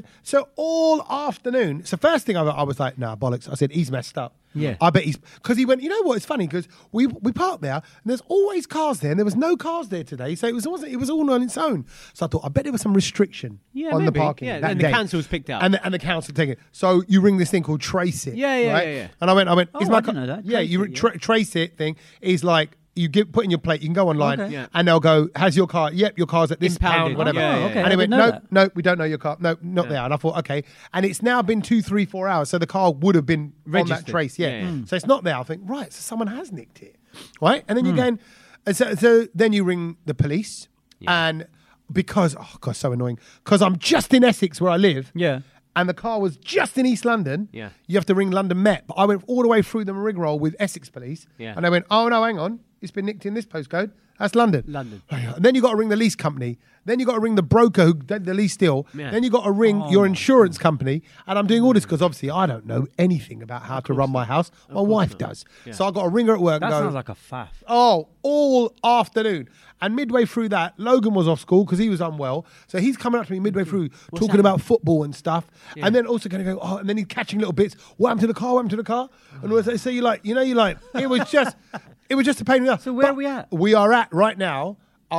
all afternoon. So first thing I was like, nah, bollocks. I said, he's messed up. Yeah. I bet because he went, you know what? It's funny because we parked there and there's always cars there, and there was no cars there today, so it was all on its own. So I thought, I bet there was some restriction on the parking. Yeah, that and day. the council's picked up. And the council take it. So you ring this thing called Trace It. Yeah. And I went. Oh, I didn't know that. Yeah, Trace It thing is like. You put in your plate. You can go online, Okay. and they'll go, "Has your car? Yep, your car's at this Impounded. pound, whatever." Yeah. Okay, And I they went, didn't know "No, we don't know your car. No, not there." And I thought, okay. And it's now been 2, 3, 4 hours, so the car would have been on that Registered. trace. Yeah. Yeah. So it's not there. I think, right. So someone has nicked it, right? And then you go, and so then you ring the police, and because so annoying. Because I'm just in Essex where I live. Yeah. And the car was just in East London. Yeah. You have to ring London Met. But I went all the way through the rigmarole with Essex Police. Yeah. And they went, oh, no, hang on. It's been nicked in this postcode. That's London. London. And then you got to ring the lease company. Then you got to ring the broker who did the lease deal. Yeah. Then you got to ring your insurance company. And I'm doing all this because obviously I don't know anything about how to run my house. My wife does. Yeah. So I got to ring her at work That and go, sounds like a faff. oh, all afternoon. And midway through that, Logan was off school because he was unwell. So he's coming up to me midway through, talking about football and stuff. Yeah. And then also going to go, and then he's catching little bits. What happened to the car? What happened to the car? And so you're like, it was just a pain in the ass. So where are we at? We are at right now.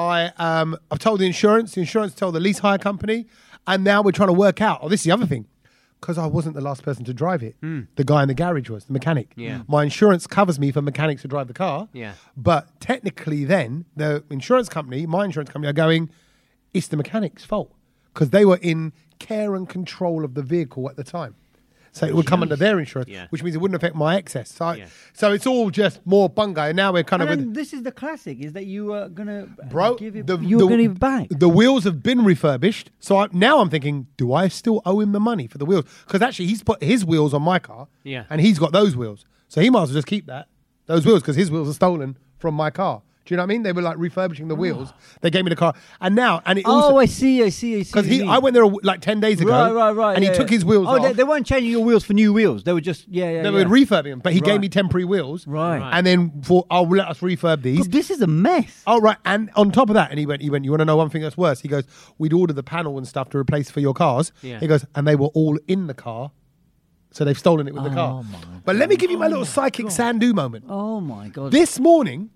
I've told the insurance told the lease hire company, and now we're trying to work out. Oh, this is the other thing. Because I wasn't the last person to drive it. The guy in the garage was, the mechanic. Yeah. My insurance covers me for mechanics to drive the car. Yeah. But technically then, the insurance company, my insurance company, are going, it's the mechanic's fault. Because they were in care and control of the vehicle at the time. So it would come under their insurance, which means it wouldn't affect my excess. So it's all just more bungai. And now we're kind of... this is the classic, is that you are going Bro, to give it back. The wheels have been refurbished. So now I'm thinking, do I still owe him the money for the wheels? Because actually he's put his wheels on my car. Yeah. And he's got those wheels. So he might as well just keep those wheels, because his wheels are stolen from my car. Do you know what I mean? They were like refurbishing the wheels. They gave me the car. And now... and it also, I see. Because I went there like 10 days ago. Right. And he took his wheels off. They weren't changing your wheels for new wheels. They were just... They were refurbing them. But he gave me temporary wheels. Right. And then let us refurb these. This is a mess. Oh, right. And on top of that, and he went, you want to know one thing that's worse? He goes, we'd ordered the panel and stuff to replace for your cars. Yeah. He goes, and they were all in the car. So they've stolen it with the car. But let me give you my little psychic Sandu moment. Oh, my God. This morning...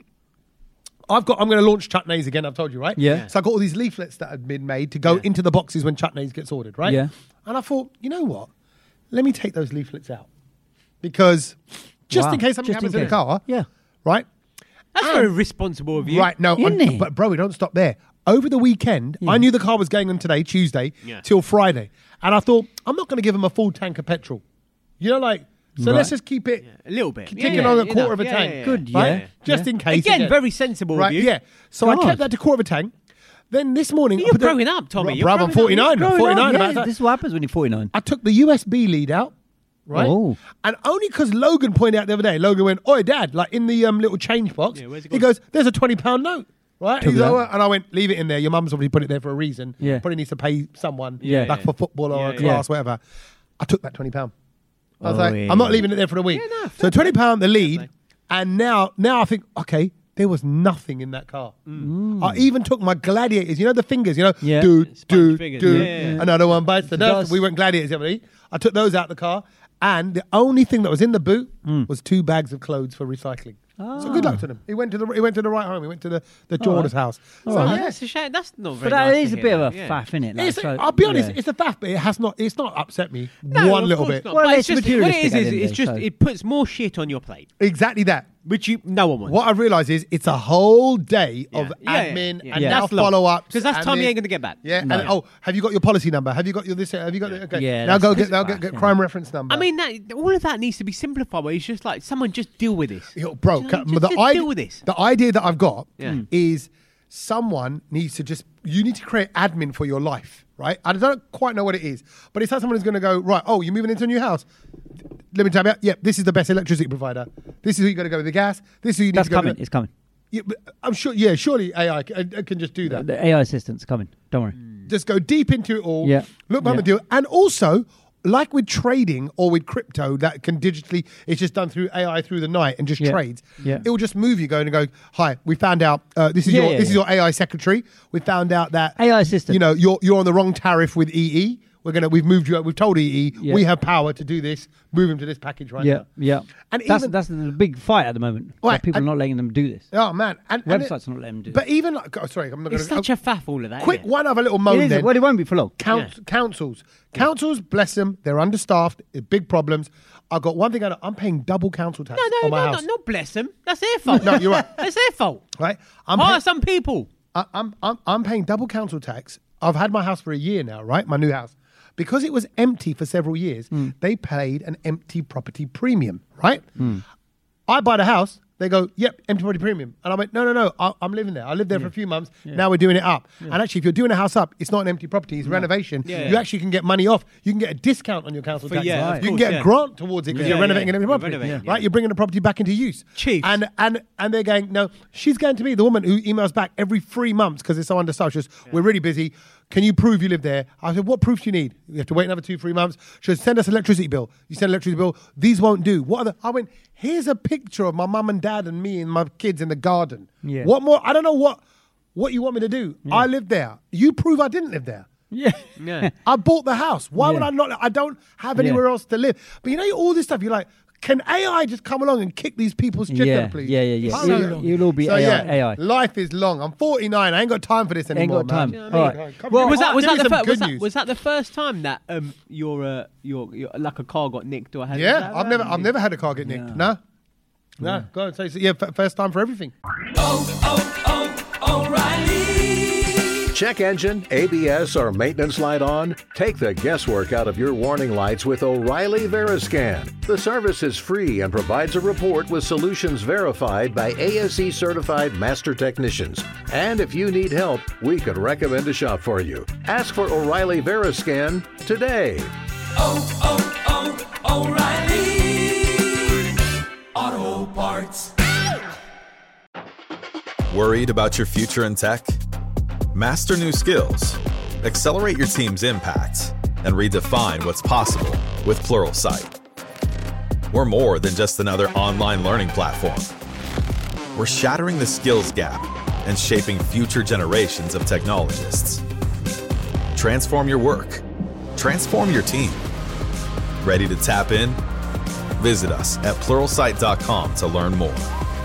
I'm going to launch Chutneys again, I've told you, right? Yeah. So I got all these leaflets that had been made to go into the boxes when Chutneys gets ordered, right? Yeah. And I thought, you know what? Let me take those leaflets out. Because just in case something happens in the car, right? That's very responsible of you. Right, no, but bro, we don't stop there. Over the weekend, I knew the car was going on today, Tuesday, till Friday. And I thought, I'm not going to give him a full tank of petrol. You know, like... So let's just keep it a little bit. Ticking on a quarter of a tank. Good, right? Just in case. Again, very sensible of you. Yeah. So I kept that to quarter of a tank. Then this morning... You're growing up, Tommy. Bro, I'm 49. I'm 49 about that. This is what happens when you're 49. I took the USB lead out, right? Oh. And only because Logan pointed out the other day, Logan went, oi, Dad, like in the little change box. Yeah, where's it he gone? goes, there's a £20 note. Right? And I went, leave it in there. Your mum's obviously put it there for a reason. Yeah. Probably needs to pay someone for football or a class, whatever. I took that £20. I was I'm not leaving it there for a week. Yeah, so £20 the lead, and now I think, okay, there was nothing in that car. I even took my gladiators, the fingers, another one bites the dust. We went gladiators the other day. I took those out the car, and the only thing that was in the boot was 2 bags of clothes for recycling. So good luck to them. He went to the right home. He went to the Jordan's house. So That's a shame. That's not very But that nice is to a bit hear. of a faff, isn't it? I'll be honest, it's a faff, but it's not upset me one of little course bit. not. Well, But it's it's just what it materialistic at the end is of the day, so- it puts more shit on your plate, Exactly that. which no one wants. What I've realised is it's a whole day of Yeah. admin Yeah. and Yeah. now That's long. follow-ups. Because that's and time you this. ain't going to get back. Yeah, No. and have you got your policy number? Have you got your this? Have you got the, okay? Yeah, now that's get crime reference number. I mean, all of that needs to be simplified. Where it's just like someone just deal with this. Yo, bro, Just the deal with this. idea that I've got Yeah. is someone needs to you need to create admin for your life, right? I don't quite know what it is, but it's not someone who's going to go, right, oh, you're moving into a new house. Let me tell you, yep, this is the best electricity provider. This is who you got to go with the gas. This is who you need to go with. It's coming. Yeah, I'm sure, surely AI can just do that. The AI assistant's coming. Don't worry. Just go deep into it all. Yeah. Look behind the deal. And also, like with trading or with crypto that can digitally, it's just done through AI through the night and just trades. Yeah. It will just move you going and go, hi, we found out this is your AI secretary. We found out that AI assistant. You're on the wrong tariff with EE. We've moved you up. We've told EE we have power to do this. Move him to this package right now. Yeah. And that's the big fight at the moment. Right, people are not letting them do this. Oh man, and websites are not letting them do. But this. even I'm not going to. It's such a faff, all of that. Quick, one other little moan. Then. Well, it won't be for long. Councils, bless them, they're understaffed. Big problems. I got one thing. I'm paying double council tax on my house. No, bless them. That's their fault. No, you're right. That's their fault. Right. Some people. I'm paying double council tax. I've had my house for a year now. Right, my new house. Because it was empty for several years, they paid an empty property premium, right? I buy the house, they go, yep, empty property premium. And I went, no, I'm living there. I lived there for a few months. Yeah. Now we're doing it up. Yeah. And actually, if you're doing a house up, it's not an empty property, it's renovation. Yeah. You actually can get money off. You can get a discount on your council tax. Right. You can get a grant towards it because you're renovating an empty property. Right? You're bringing the property back into use. Chief. And they're going, no, she's going to me, the woman who emails back every 3 months because it's so understaffed. She goes, we're really busy. Can you prove you live there? I said, what proof do you need? You have to wait another 2-3 months. She said, send us an electricity bill. You send an electricity bill. These won't do. What are I went, here's a picture of my mum and dad and me and my kids in the garden. Yeah. What more? I don't know what you want me to do. Yeah. I lived there. You prove I didn't live there. Yeah. I bought the house. Why would I not? I don't have anywhere else to live. But all this stuff, you're like, can AI just come along and kick these people's chicken, please? Yeah. You'll all be AI. Life is long. I'm 49. I ain't got time for this anymore. Ain't got time. Man. All right. Well, was that the first time that your like a car got nicked or had? Yeah, I've never had a car get nicked. No. Go on. So first time for everything. O'Reilly. Check engine, ABS, or maintenance light on? Take the guesswork out of your warning lights with O'Reilly Veriscan. The service is free and provides a report with solutions verified by ASE certified master technicians. And if you need help, we could recommend a shop for you. Ask for O'Reilly Veriscan today. O'Reilly Auto Parts. Worried about your future in tech? Master new skills, accelerate your team's impact, and redefine what's possible with Pluralsight. We're more than just another online learning platform. We're shattering the skills gap and shaping future generations of technologists. Transform your work. Transform your team. Ready to tap in? Visit us at pluralsight.com to learn more.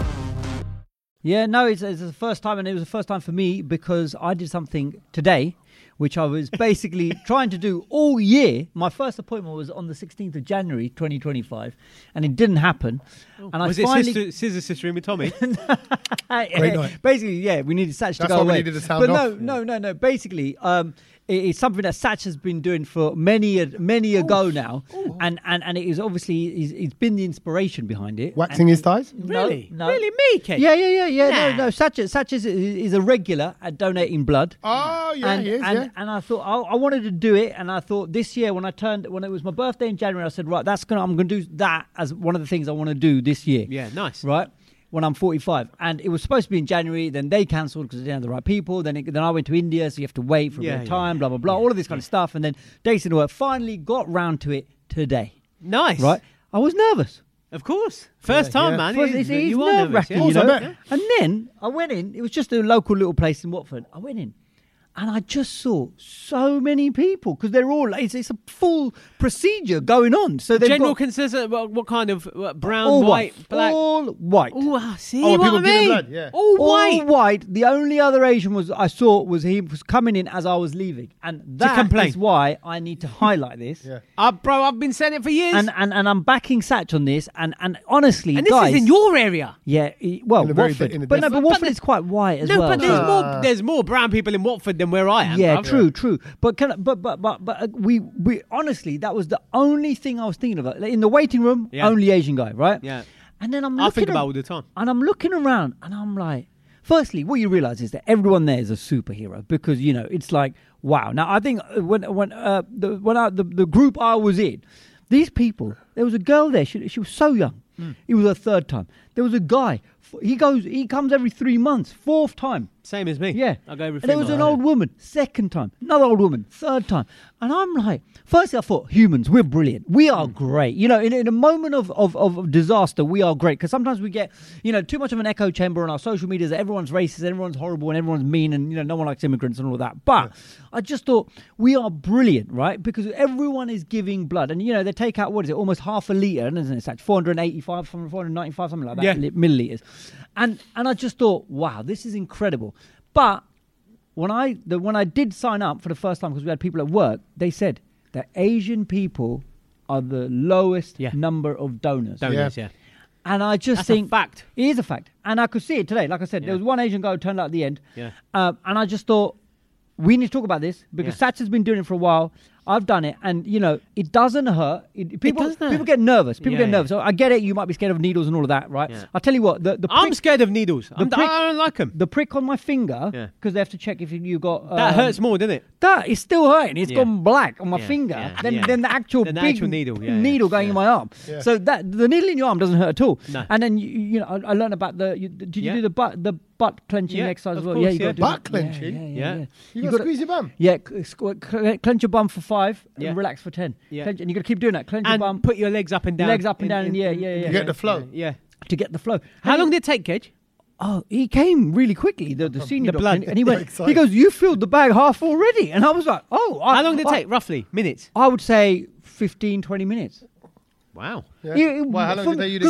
Yeah, no, it's the first time, and it was the first time for me because I did something today, which I was basically trying to do all year. My first appointment was on the 16th of January, 2025, and it didn't happen. And was it Scissor Sister with Tommy? Great night. Basically, we needed Satch to go away. That's why we needed to sound off. No. Basically, it's something that Satch has been doing for many ago now, and it is obviously it's been the inspiration behind it. Waxing his thighs? Really? No. Really, me, Kate? Yeah. No. Satch is a regular at donating blood. Oh yeah, he is. And I thought I wanted to do it, and I thought this year when it was my birthday in January, I said I'm going to do that as one of the things I want to do this year. Yeah, nice. Right. When I'm 45, and it was supposed to be in January, then they cancelled because they didn't have the right people. Then I went to India, so you have to wait for a bit of time, blah blah blah, all of this kind of stuff. And then days didn't work. Finally, got round to it today. Nice, right? I was nervous, of course. First time, man. It's nerve-wracking, you know. And then I went in. It was just a local little place in Watford. I went in. And I just saw so many people because they're all, it's a full procedure going on. So general consensus, what kind of brown, white, black? All white. Oh, I see what I mean. Blood, yeah. All white. The only other Asian I saw was he was coming in as I was leaving. And that is why I need to highlight this. Bro, I've been saying it for years. And I'm backing Satch on this. And honestly, and this guys, is in your area. Yeah, Watford. But Watford is quite white as well. No, but there's more brown people in Watford than where I am. Yeah, true. But we honestly, that was the only thing I was thinking about. Like, in the waiting room, only Asian guy, right? Yeah. And then I think about it all the time. And I'm looking around, and I'm like, firstly, what you realise is that everyone there is a superhero because, you know, it's like, wow. Now, I think when the group I was in, these people, there was a girl there. She was so young. It was her third time. There was a guy. He comes every 3 months. Fourth time. Same as me. Yeah. I go every 3 months. And there was an old woman. Second time. Another old woman. Third time. And I'm like, firstly I thought, humans, we're brilliant. We are great. You know, in a moment of disaster, we are great. Because sometimes we get, you know, too much of an echo chamber on our social media that everyone's racist, everyone's horrible, and everyone's mean, and, you know, no one likes immigrants and all of that. But I just thought, we are brilliant, right? Because everyone is giving blood. And, you know, they take out, what is it, almost half a litre, and it's like 485, 495, something like that, millilitres. And I just thought, wow, this is incredible. But when I did sign up for the first time, because we had people at work, they said that Asian people are the lowest number of donors. And I just think... That's a fact. It is a fact. And I could see it today. Like I said, there was one Asian guy who turned out at the end. And I just thought, we need to talk about this because Satch has been doing it for a while. I've done it, and you know it doesn't hurt. People get nervous. People get nervous. So I get it. You might be scared of needles and all of that, right? Yeah. I'll tell you what. I'm scared of needles. I don't like them. The prick on my finger, because they have to check if you got. That hurts more, doesn't it? That is still hurting. It's gone black on my finger. Then the actual big needle going in my arm. Yeah. So that the needle in your arm doesn't hurt at all. No. And then you know I learned about did you do the butt clenching exercise as well? Course, you got to do butt clenching. Yeah. You got to squeeze your bum. Yeah, clench your bum for 5 and relax for 10. Yeah. And you got to keep doing that. Clench your bum. Put your legs up and down. Legs up and down. To get the flow. Yeah. To get the flow. How long did it take, Kedge? Oh, he came really quickly, the senior doctor, and he went, he goes, you filled the bag half already. And I was like, oh. How long did it take, roughly? Minutes? I would say 15, 20 minutes. Wow. Yeah. Well, how long did they use?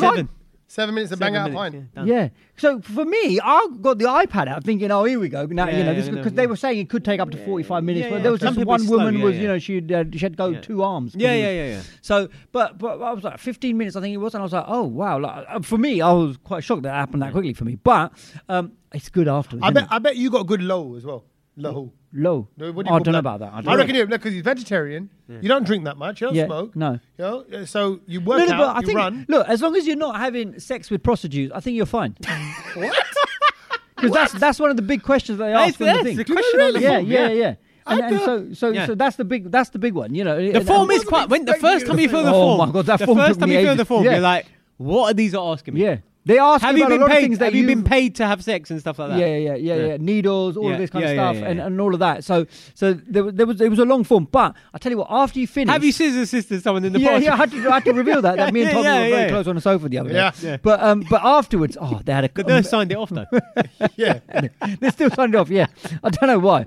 7 minutes to bang out a pint. Yeah. So for me, I got the iPad out thinking, oh, here we go. Now, because they were saying it could take up to 45 minutes. But there was just one woman was, you know, she had to go 2 arms. Yeah. So, but I was like 15 minutes, I think it was, and I was like, oh wow. Like, for me, I was quite shocked that it happened that quickly for me. But it's good afterwards. I bet you got good low as well. Low. I don't know about that. I reckon because he's vegetarian, you don't drink that much, you don't smoke. No. You know, so you work out, you run. Look, as long as you're not having sex with prostitutes, I think you're fine. What? Because that's one of the big questions that they ask from the thing. The question on the form. Yeah. And so that's the big one, you know. The form is quite. When the first time you fill the form, oh my God, that form first time you fill the form, you're like, what are these asking me? Yeah. They ask have you been about a lot paid, of things that have you been paid to have sex and stuff like that? Yeah. Needles, all of this kind of stuff, and all of that. So there was a long form. But I tell you what, after you finish, have you scissor assisted someone in the past? Yeah, I had to reveal that. Me and Tommy were very close on the sofa the other day. Yeah. But afterwards, they had a. The nurse signed it off though. They still signed it off. Yeah, I don't know why.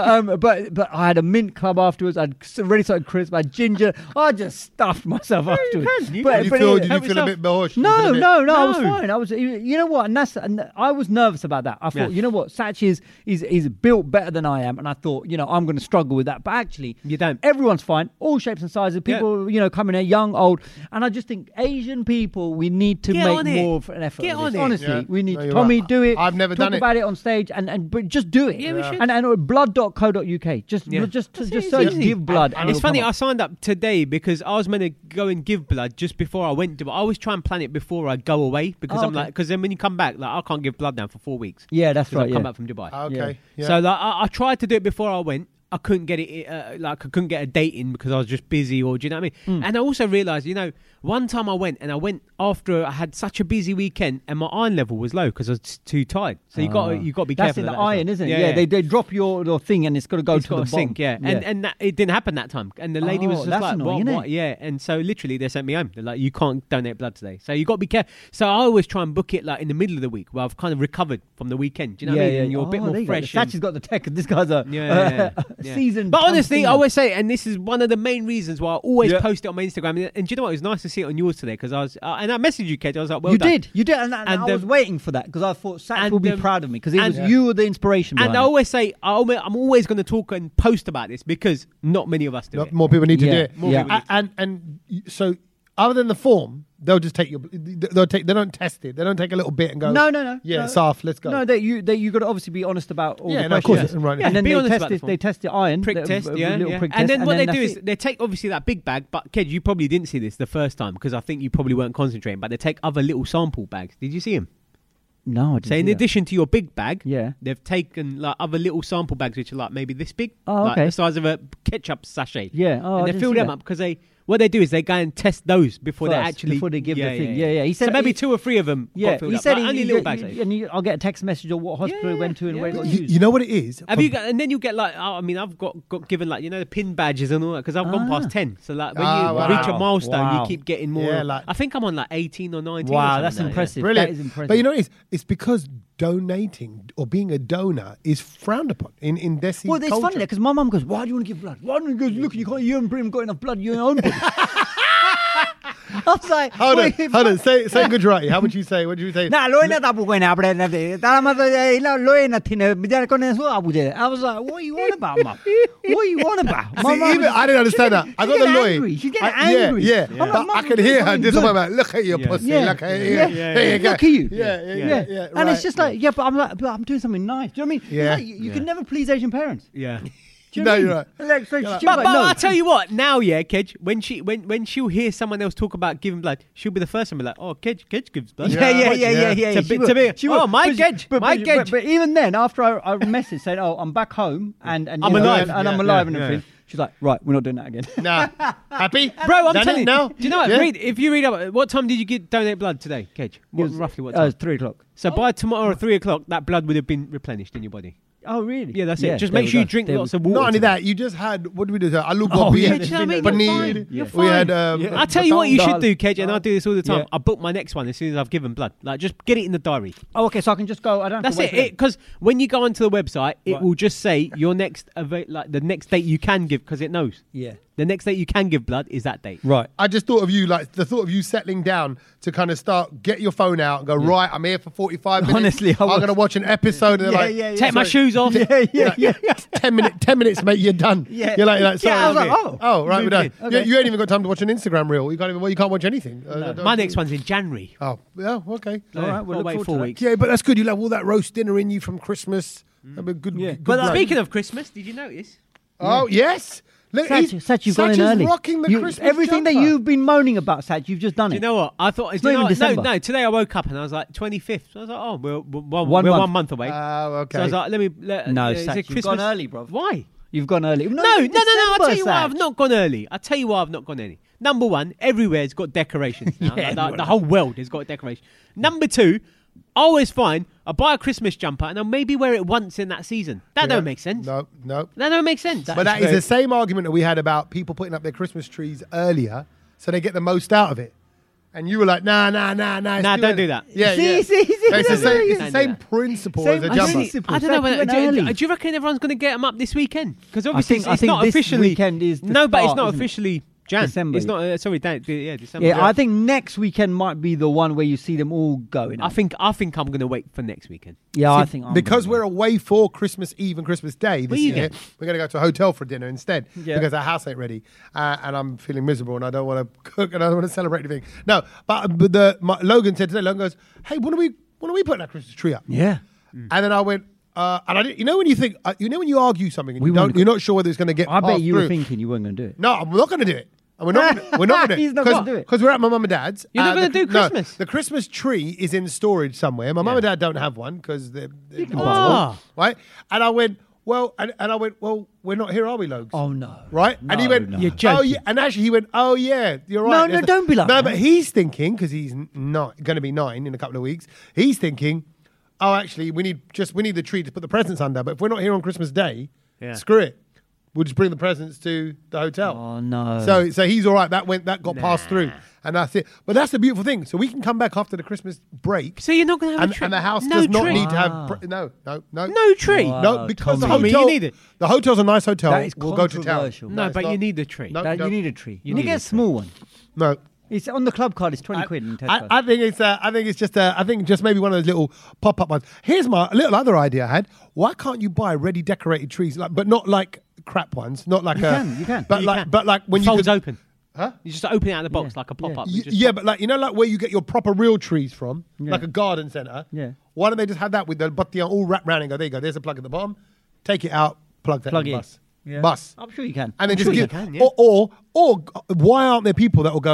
But I had a mint club afterwards. I'd already started crisp. I had ginger. I just stuffed myself afterwards. Did you feel a bit bored? No. I was fine. I was, you know what, and I was nervous about that. I thought, you know what, Satch is built better than I am, and I thought, you know, I'm going to struggle with that. But actually, you don't. Everyone's fine, all shapes and sizes. People, you know, coming here, young, old, and I just think Asian people, we need to make more of an effort. Get on it. Honestly, we need to. Tommy, do it. I've never done it. Talk about it on stage, but just do it. Yeah, we should. And blood.co.uk. Just search give blood. It's funny. I signed up today because I was meant to go and give blood just before I went to. I always try and plan it before I go away because I'm like. Because then when you come back, like I can't give blood now for 4 weeks. Yeah, that's right. I come back from Dubai. Okay. Yeah. So like I tried to do it before I went. I couldn't get it. I couldn't get a date in because I was just busy. Or do you know what I mean? And I also realised, you know, one time I went after I had such a busy weekend and my iron level was low because I was too tired. So you got to be careful. That's in the iron, isn't it? Yeah. They drop your thing and it's got to go to the sink. Yeah. And that, it didn't happen that time. And the lady was just like, what? Yeah. And so literally they sent me home. They're like, you can't donate blood today. So you got to be careful. So I always try and book it like in the middle of the week where I've kind of recovered from the weekend. Do you know what I mean? And you're a bit more fresh. Satch has got the tech. This guy's a seasoned. But honestly, I always say, and this is one of the main reasons why I always post it on my Instagram. And do you know what? It was nice to see it on yours today because I was, and I messaged you, Kedge. I was like, well done. You did, and I was waiting for that because I thought Satch will be proud of me because you were the inspiration. And I always say, I'm always going to talk and post about this because not many of us do it. More people need to do it. And so, other than the form, they'll just take they don't test it. They don't take a little bit and go, no. Yeah, it's off, let's go. No, you got to obviously be honest about all the questions. Of course. Right. And then they test the iron. Prick test, and then what they do is they take obviously that big bag, but Kedge, you probably didn't see this the first time because I think you probably weren't concentrating, but they take other little sample bags. Did you see them? No, I didn't. So in addition to your big bag, Yeah. they've taken like other little sample bags which are like maybe this big, Oh, like okay. the size of a ketchup sachet. Yeah. Oh, I and they didn't fill see them that. up because what they do is they go and test those before First, before they give the thing. Yeah. He said so maybe he- 2 or 3 of them. Yeah, got filled he up. said Like, only little bags. I'll get a text message of what hospital he went to and where he got used. You know what it is? Have you got, and then you get like, I've got given like, the pin badges and all that because I've gone past 10. So like when you reach a milestone, you keep getting more. Yeah, like- I think I'm on like 18 or 19. Wow, or that's something impressive. Brilliant. That is impressive. But you know what it is? It's because donating or being a donor is frowned upon in Desi Well, it's culture. funny because my mum goes, "Why do you want to give blood? Why don't you go look? You haven't got enough blood in your own body." I was like, Hold "Wait, on. Say Gujarati. How would you say? What do you say? Nah, lo na tapo ko na apre na de. Tara ma lo na thine bidar ko na so abu de. I was like, "What are you on about, mum? What are you on about?" My See, mum even was- I didn't understand that. I got She's the getting lawyer. angry. She's getting angry. Yeah. I'm like, But "Mum, I can you're hear her doing do good." something like, look at your pussy. Yeah. Look at Yeah. Here you go. Look at you. Yeah. And it's right. just like, but I'm doing something nice. Do you know what I mean? Yeah. It's like, you can never please Asian parents. Yeah. Do you No, know you're what I mean? Like, so she'll be But like, no. I'll tell you what, now, Kedge, when she'll hear someone else talk about giving blood, she'll be the first one to be like, oh, Kedge gives blood. Yeah. To be, oh, my Kedge, my Kedge. But even then, after I messaged saying, "Oh, I'm back home and I'm alive. and I'm Yeah, alive and yeah, everything," she's like, "Right, we're not doing that again." Nah. Happy? Bro, I'm Done telling it you. now? Do you know what? Yeah. If you read up, what time did you donate blood today, Kedge? Roughly what time? It's 3:00. So by tomorrow at 3:00, that blood would have been replenished in your body. Oh, really? Yeah, that's it. Just there make we sure you go. drink There we lots go. of water. Not only today. that, you just had, what did we do? Aloo Oh, gobi, yeah. Do you know what I mean? You're paneer. fine. You're We had. fine. I'll tell you what you should do, Kedge, and Oh. I do this all the time. Yeah. I book my next one as soon as I've given blood. Like, just get it in the diary. Oh, okay. So I can just go. I don't. That's have to wait it. Because when you go onto the website, it Right. will just say your next, like the next date you can give, because it knows. Yeah. The next date you can give blood is that date. Right. I just thought of you, like the thought of you settling down to kind of get your phone out and go, right, I'm here for 45 minutes. Honestly, I I'm was. going to watch an episode. And they're like, Take my shoes off. Yeah. 10 minutes, mate, you're done. Yeah. You're like sorry. Yeah, I was like, okay. oh. right, we're done. Okay. You ain't even got time to watch an Instagram reel. You can't watch anything. My next one's in January. Oh, yeah, okay. All right, we'll Gotta look wait forward 4 to that. weeks. Yeah, but that's good. You'll have all that roast dinner in you from Christmas. That'd be good. Yeah. good But blood. Speaking of Christmas, did you notice? Oh, yes. Look, Satch, you've gone in Satch is early. rocking the Christmas everything that jumper. you've been moaning about, Satch, you've just done Do it. you know what? I thought It's not even December. No, today I woke up and I was like 25th. So I was like, oh, we're One we're month. 1 month away. Oh, okay. So I was like, No, is Satch, it you've gone Christmas? early, bro. Why? You've gone early. No. I'll tell you why I've Satch. not gone early. I'll tell you why I've not gone early. Number one, everywhere's got decorations now. Yeah, Like, the whole world has got a decoration. Number two, I always find I buy a Christmas jumper and I'll maybe wear it once in that season. That don't make sense. No. That don't make sense. But that is the same argument that we had about people putting up their Christmas trees earlier so they get the most out of it. And you were like, nah. Nah, don't do that. Yeah, See, yeah. see, It's the same, it's the Don't same do that. principle Same as a principle. jumper. I don't know. Satch, you went Do early. you reckon everyone's going to get them up this weekend? Because obviously I it's think not this officially. weekend is the no, but it's start, not isn't it? officially Jan. December. It's not. Sorry, December. Yeah, I think next weekend might be the one where you see them all going. I think I'm going to wait for next weekend. Yeah, I think I'm Because gonna we're away for Christmas Eve and Christmas Day this Where you year, going? we're going to go to a hotel for dinner instead Yeah. because our house ain't ready. And I'm feeling miserable and I don't want to cook and I don't want to celebrate anything. No, but Logan said today, Logan goes, hey, when are we putting our Christmas tree up? Yeah. And then I went, and I didn't, you know when you think, when you argue something and you're not sure whether it's going to get I bet passed you through. were thinking you weren't going to do it. No, I'm not going to do it. And we're not going to He's not gonna do it. Because we're at my mum and dad's. You're not gonna do No, Christmas? the Christmas tree is in storage somewhere. My mum and dad don't have one because they're buy one. right? And I went, well, we're not here, are we, Logs? Oh, no. Right? And he No, went, no. You're oh, joking. yeah. And actually he went, oh, yeah, you're right. No, don't be like No, that. but he's thinking, because he's not going to be 9 in a couple of weeks, he's thinking, oh, actually, we need the tree to put the presents under. But if we're not here on Christmas Day, screw it. We'll just bring the presents to the hotel. Oh, no. So he's all right. That got passed through, and that's it. But that's the beautiful thing. So we can come back after the Christmas break. So you're not going to have a tree. And the house no does not tree. need to have no No tree. Wow. no because the Tommy. hotel. You need it. The hotel's a nice hotel. That is We'll go to town. controversial. No, it's but not. you need a tree. No. You need a tree. You need need to get a a small one. No. It's on the club card. It's 20 quid in Tesco. I think just maybe one of those little pop-up ones. Here's my little other idea I had. Why can't you buy ready decorated trees, but not like crap ones, not like you can. but You like can. but like when Folds you could, open. Huh? You just open it out of the box like a pop-up. You just Yeah, but like like where you get your proper real trees from, Yeah. like a garden centre. Yeah. Why don't they just have that with the button all wrapped round and go, there you go, there's a plug at the bottom, take it out, plug that Plug in, in. bus. Yeah. Bus. I'm sure you can. And then I'm just sure you give can, yeah. or why aren't there people that will go,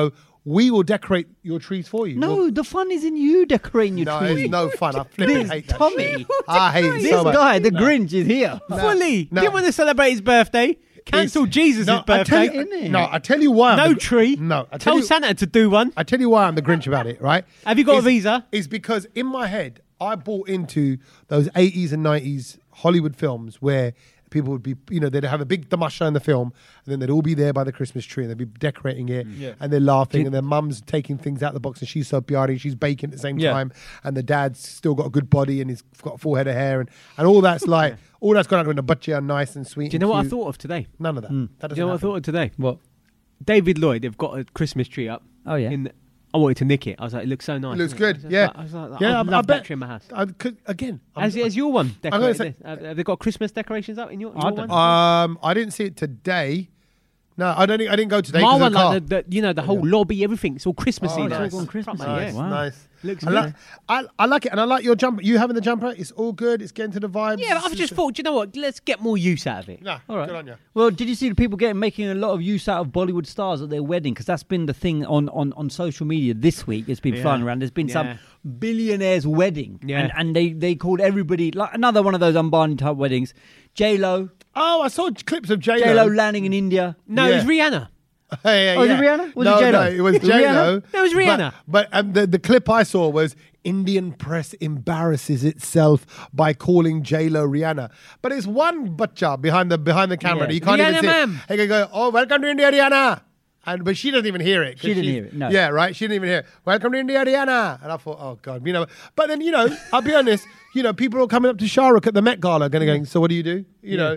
we will decorate your trees for you. No, the fun is in you decorating your trees. No, it's no fun. I flipping hate that Tommy. shit. I hate it This so much. guy, the Grinch, is here. Fully. No. Didn't want to celebrate his birthday. Cancel Jesus' birthday. I tell you why. No tree. No, Tell Santa to do one. I tell you why I'm the Grinch about it, right? Have you got a visa? It's because in my head, I bought into those 80s and 90s Hollywood films where people would be, they'd have a big tamasha in the film, and then they'd all be there by the Christmas tree, and they'd be decorating it, and they're laughing, and their mum's taking things out of the box, and she's so pyari, she's baking at the same time, and the dad's still got a good body, and he's got a full head of hair, and all that's like, all that's gone out in the butcher, nice and sweet. Do you know what I thought of today? None of that. That Do you know what I thought of today? What? David Lloyd, they've got a Christmas tree up. Oh, yeah. I wanted to nick it. I was like, it looks so nice. It looks good, yeah. I was like, Yeah, I love that bet. tree in my house. Again. Has your one I'm gonna decorated? Have they got Christmas decorations up in your I one? I didn't see it today. No, I didn't go today. My one, the car. like the whole lobby, everything. It's all Christmassy Oh, now. nice. It's all Christmassy. Nice, Yeah. nice. Looks I good. I like it, and I like your jumper. You having the jumper? It's all good. It's getting to the vibes. Yeah, but I've just thought, do you know what? Let's get more use out of it. Nah, All right. good on you. Well, did you see the people making a lot of use out of Bollywood stars at their wedding? Because that's been the thing on social media this week. It's been flying around. There's been some billionaire's wedding, and they called everybody like another one of those Ambani type weddings. J-Lo. Oh, I saw clips of J-Lo. J-Lo landing in India. No, it was Rihanna. Yeah, Was it Rihanna? Was it J-Lo? No, it was J-Lo. No, it was Rihanna. But the clip I saw was Indian press embarrasses itself by calling J-Lo Rihanna. But it's one butcher behind the camera. Yeah. You can't Rihanna, even see ma'am. it. He can go, oh, welcome to India, Rihanna. But she doesn't even hear it. She didn't hear it, no. Yeah, right? She didn't even hear it. Welcome to India, Rihanna. And I thought, oh, God. But then, I'll be honest, people are coming up to Shah Rukh at the Met Gala going, so what do you do?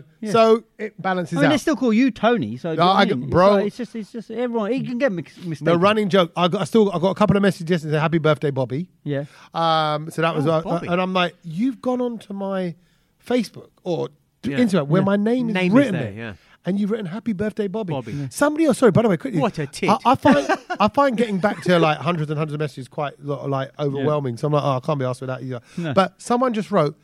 So it balances I mean, out. they still call you Tony. So, bro. it's just everyone. He can get mistaken. The running joke. I got a couple of messages yesterday. Saying, happy birthday, Bobby. Yeah. So that was, Bobby. and I'm like, you've gone onto my Facebook or Yeah. Instagram where my name is Name is written there, there, yeah. and you've written happy birthday, Bobby. Bobby. Somebody, sorry, by the way, quickly. What a tit. I find getting back to like hundreds and hundreds of messages quite like overwhelming. So I'm like, I can't be asked for that either. No. But someone just wrote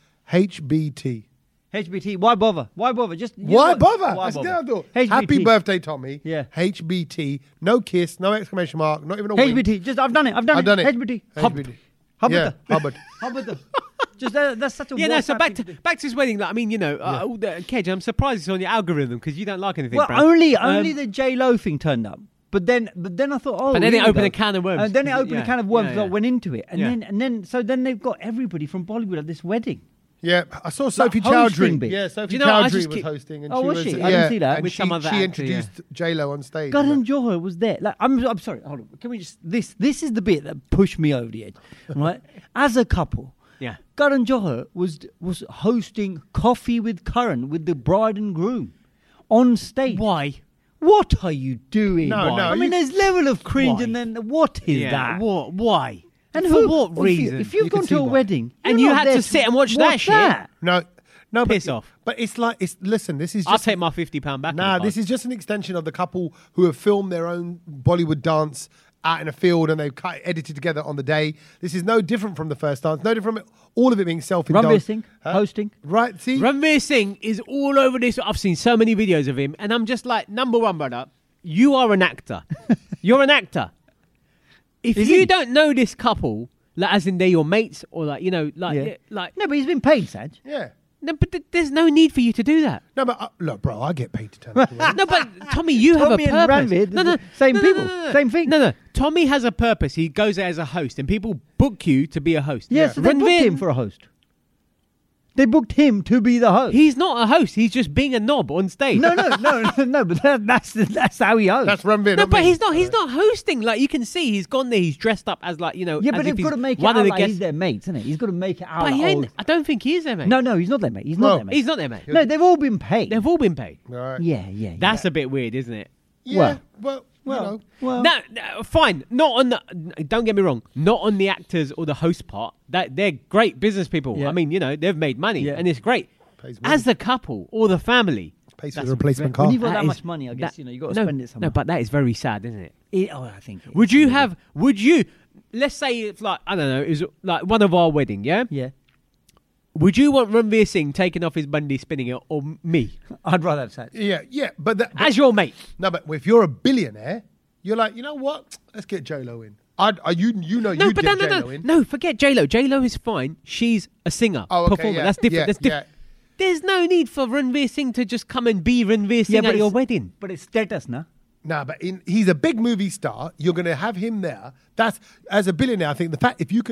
HBT. HBT. Why bother? Why bother? Why bother? Why That's bother? the other thought. HBT. Happy birthday, Tommy. Yeah. HBT. No kiss, no exclamation mark, not even a wink. HBT. Just I've done it. I've done it. HBT. HBT. Yeah, Hubbard. Hubbard. Just that's such a Yeah, no, so WhatsApp back thing to do. back to his wedding. Like, I mean, Kedge, I'm surprised it's on your algorithm because you don't like anything. Well, Brad. only the J-Lo thing turned up. But then I thought, But then it really, opened though? a can of worms. And then it opened a can of worms Yeah, that went into it. And Yeah. then they've got everybody from Bollywood at this wedding. Yeah, I saw Sophie hosting Chowdhury. bit. Yeah, Sophie Do you know, I Chowdhury just was keep- hosting, and Oh, she was was. she? I didn't see that. And With she, some other she actor, introduced J-Lo on stage. Karan Johar was there. Like, I'm sorry. Hold on. Can we just this is the bit that pushed me over the edge, right? As a couple, Yeah. Karan Johar was hosting Coffee with Karan with the bride and groom on stage. Why? What are you doing? No, I mean, there's level of cringe, Why? and then what is Yeah. that? What? Why? And for who, what reason? If you've You can gone see to a why. wedding And you're you not had there to sit and watch that shit? No, Piss off. But it's like listen. This is. I'll Just, take my £50 back. Nah, this is just an extension of the couple who have filmed their own Bollywood dance out in a field and they've edited together on the day. This is no different from the first dance. No different from all of it being self-indulged. Ranveer Singh hosting. Right? See, Ranveer Singh is all over this. I've seen so many videos of him, and I'm just like, number one, brother, you are an actor. You're an actor. If Is you he? don't know this couple, like as in they're your mates, or like Yeah. like No, but he's been paid, Saj. yeah. no, but there's no need for you to do that. No, but look, bro, I get paid to turn up to weddings. No, but Tommy, you have a Tommy and purpose. Ranveer, same people, same thing. No. Tommy has a purpose. He goes there as a host, and people book you to be a host. Yeah, so they booked Ranveer- him for a host. They booked him to be the host. He's not a host. He's just being a knob on stage. No, but that's how he hosts. That's Ranveer. No, not but me. he's not hosting. Like you can see, he's gone there. He's dressed up as like Yeah, as but if they've he's got to make it one out of the like guests. he's their mates, isn't it? He's got to make it out But he like, ain't, I don't think he is their mate. No, he's not their mate. He's not No. their mate. He's not their mate. No, they've all been paid. They've all been paid. All right. Yeah. That's a bit weird, isn't it? Yeah. Well, you know. well. No, fine. Not on the. Don't get me wrong. Not on the actors or the host part. That they're great business people. Yeah. I mean, they've made money Yeah. and it's great. Pays money. As the couple or the family, Pays for that's the replacement When car. you've got that is- much money, I guess you've got to spend it somewhere. No, but that is very sad, isn't it? I think. it Would is. you have? Would you? Let's say it's like I don't know. It was like one of our wedding. Yeah. Yeah, Would you want Ranveer Singh taking off his bandi, spinning it, or me I'd rather have sex. Yeah, but as your mate? no, but if you're a billionaire, you're like, you know what? Let's get J-Lo in. You'd get J-Lo in. No, forget J-Lo. J-Lo is fine. She's a singer, performer. That's different. That's different. There's no need for Ranveer Singh to just come and be Ranveer Singh at your wedding. But it's status, no? No, but he's a big movie star. You're going to have him there. That's, as a billionaire, I think the fact if you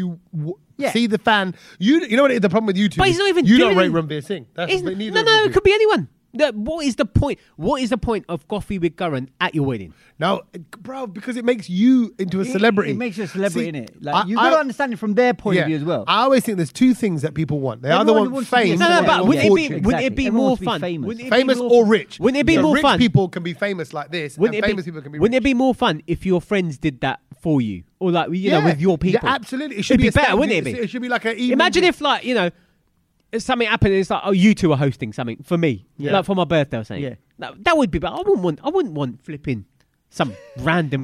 see the fan, you know what the problem with YouTube? But he's not even. You don't rate Ranveer Singh. No, it could be anyone. What is the point? What is the point of coffee with Karan at your wedding? No, bro, because it makes you into a celebrity. It makes you a celebrity, innit? Like, you've got to understand it from their point of view as well. I always think there's two things that people want. They either want fame. But wouldn't it be more fun? Famous or rich? Wouldn't it be more fun? Rich people can be famous like this, and famous people can be rich. Wouldn't it be more fun if your friends did that for you? Or like, with your people? Yeah, absolutely. It should be better, wouldn't it be? It should be like an evening. Imagine if, like, something happened and it's like, oh, you two are hosting something for me, like for my birthday or something. Yeah. That would be better. I wouldn't want flipping some random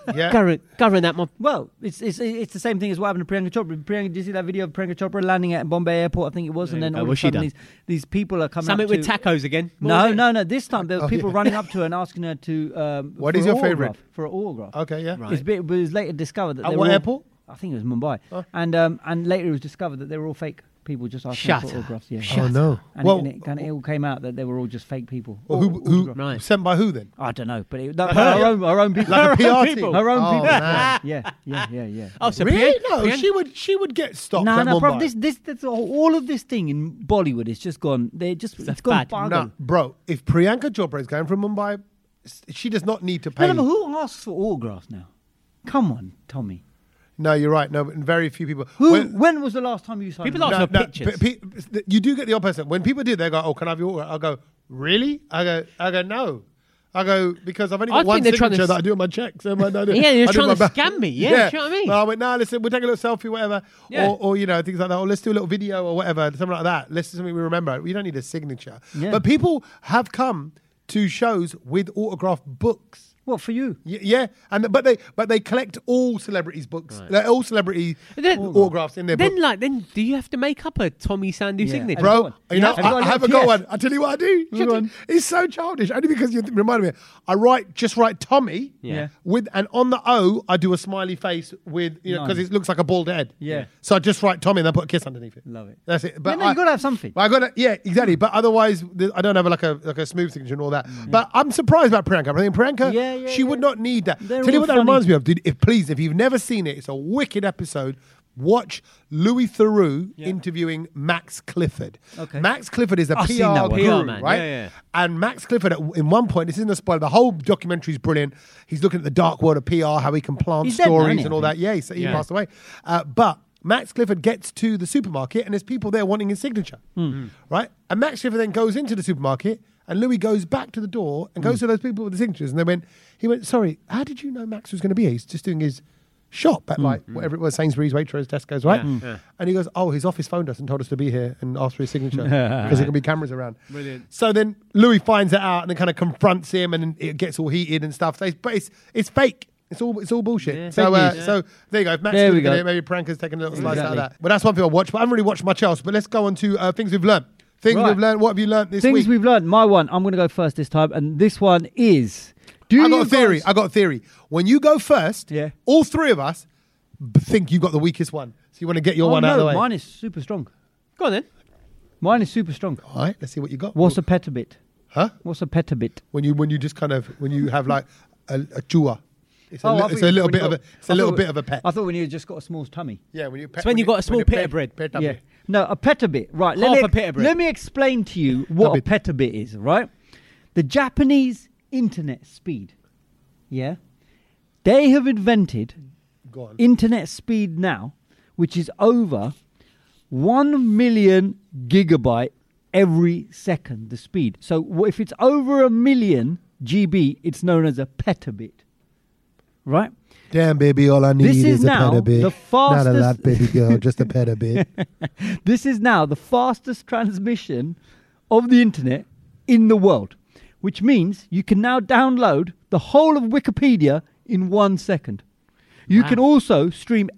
Karan at my... Well, it's the same thing as what happened to Priyanka Chopra. Did you see that video of Priyanka Chopra landing at Bombay Airport, I think it was, and then all of a sudden these people are coming something up with tacos again? No. This time there were people running up to her and asking her to... what is your favourite? For an autograph. Okay, yeah. Right. It was later discovered that... At what airport? I think it was Mumbai. Oh. And later it was discovered that they were all fake. People just asking for autographs. Yeah. Oh no! And it all came out that they were all just fake people. Well, who sent by who then? I don't know, but our own people, like a PR team. Her own people. Man. Yeah. Oh, so really? No, she would get stopped. No, bro. That's all of this thing in Bollywood is just gone. It's gone bad. No, bro. If Priyanka Chopra is going from Mumbai, she does not need to pay. No, who asks for autographs now? Come on, Tommy. No, you're right. No, but very few people. When was the last time you saw people ask for pictures? You do get the odd person. When people do, they go, "Oh, can I have your autograph?" I go, "Really?" I go, "No." I go, because I've only got one signature that I do on my checks. So you're trying to scam me. Yeah, you know what I mean? Well, I went, no, listen, we'll take a little selfie, whatever. Yeah. Or things like that. Or let's do a little video or whatever, something like that. Let's do something we remember. You don't need a signature. Yeah. But people have come to shows with autographed books. What, for you? Yeah, but they collect all celebrities' books. Right. All celebrity autographs in their book. Then do you have to make up a Tommy Sandhu signature? Bro, I haven't got one. I tell you what I do. It's so childish. Only because you reminded me. I write Tommy. Yeah. And on the O I do a smiley face with because it looks like a bald head. Yeah. So I just write Tommy and then put a kiss underneath it. Love it. That's it. But you got to have something. Exactly. But otherwise, I don't have like a smooth signature and all that. But I'm surprised about Priyanka. I think Priyanka. She would not need that. Tell you what that reminds me of, dude. If you've never seen it, it's a wicked episode. Watch Louis Theroux interviewing Max Clifford. Okay. Max Clifford is a PR guru, man. right? Yeah. And Max Clifford, in one point, this isn't a spoiler, the whole documentary is brilliant. He's looking at the dark world of PR, how he can plant stories and all that. Yeah, he passed away. But Max Clifford gets to the supermarket and there's people there wanting his signature, right? And Max Clifford then goes into the supermarket and Louis goes back to the door and goes to those people with the signatures. And he went, sorry, how did you know Max was going to be here? He's just doing his shop at whatever it was, Sainsbury's, Waitrose, Tesco's, right? Yeah. And he goes, oh, his office phoned us and told us to be here and asked for his signature because there can be cameras around. Brilliant. So then Louis finds it out and then kind of confronts him and it gets all heated and stuff. But it's fake. It's all bullshit. Yeah. So there you go. If Max is going to maybe Priyanka's taking a little slice out of that. But that's one thing I watch. But I haven't really watched much else. But let's go on to things we've learned. We've learned. What have you learned this week? Things we've learned. My one. I'm going to go first this time. And this one is... I got a theory. When you go first, all three of us think you've got the weakest one. So you want to get your one out of the way. Mine is super strong. Go on then. Mine is super strong. All right, let's see what you got. What's a petabit? Huh? What's a petabit? When you just kind of, when you have like a chua. It's a little bit of a pet. I thought when you just got a small tummy. Yeah, when you pet. It's when you got a small pita bread. Yeah. No, a petabit. Right. Let me explain to you what a petabit is, right? The Japanese internet speed. Yeah. They have invented internet speed now, which is over 1 million gigabyte every second, the speed. So if it's over 1 million GB, it's known as a petabit. Right? Damn, baby, all I need is a petabit. The fastest... Not a lot, baby girl, just a petabit. This is now the fastest transmission of the internet in the world, which means you can now download the whole of Wikipedia in 1 second. You can also stream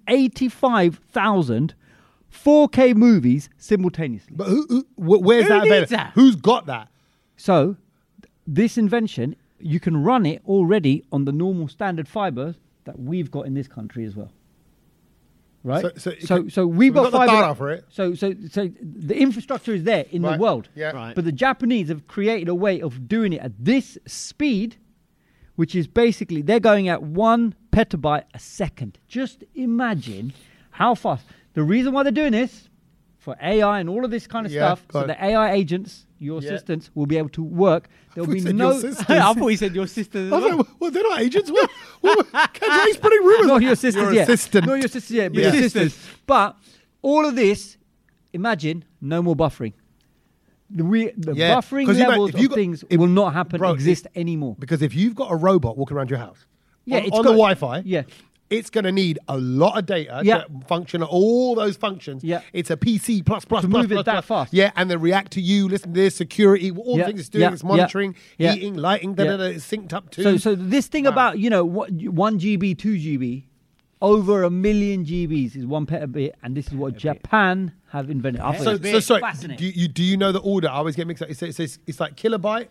85,000 4K movies simultaneously. But where's that available? Who's got that? So, this invention you can run it already on the normal standard fiber that we've got in this country as well. Right? So we've got the data for it. So the infrastructure is there in the world. Yeah. Right. But the Japanese have created a way of doing it at this speed, which is basically they're going at 1 petabyte a second. Just imagine how fast. The reason why they're doing this, for AI and all of this kind of stuff, so the AI agents, your assistants, will be able to work. There'll be no... I thought you said your sisters. I was like, well, they're not agents. Kendra, spreading rumours. Not your sisters yet. Assistant. Not your sisters yet, but your sisters. But all of this, imagine, no more buffering. The buffering levels of things will not happen, exist anymore. Because if you've got a robot walking around your house on the Wi-Fi, it's going to need a lot of data to function all those functions. Yeah. It's a PC to move it that fast. Yeah, and they react to you, listen to this, security, all the things it's doing, it's monitoring, heating, lighting, it's synced up to. So this thing about, 1 GB, 2 GB, over 1 million GBs is 1 petabit, and this is what Japan have invented. So sorry, do you know the order? I always get mixed up. It's like kilobyte.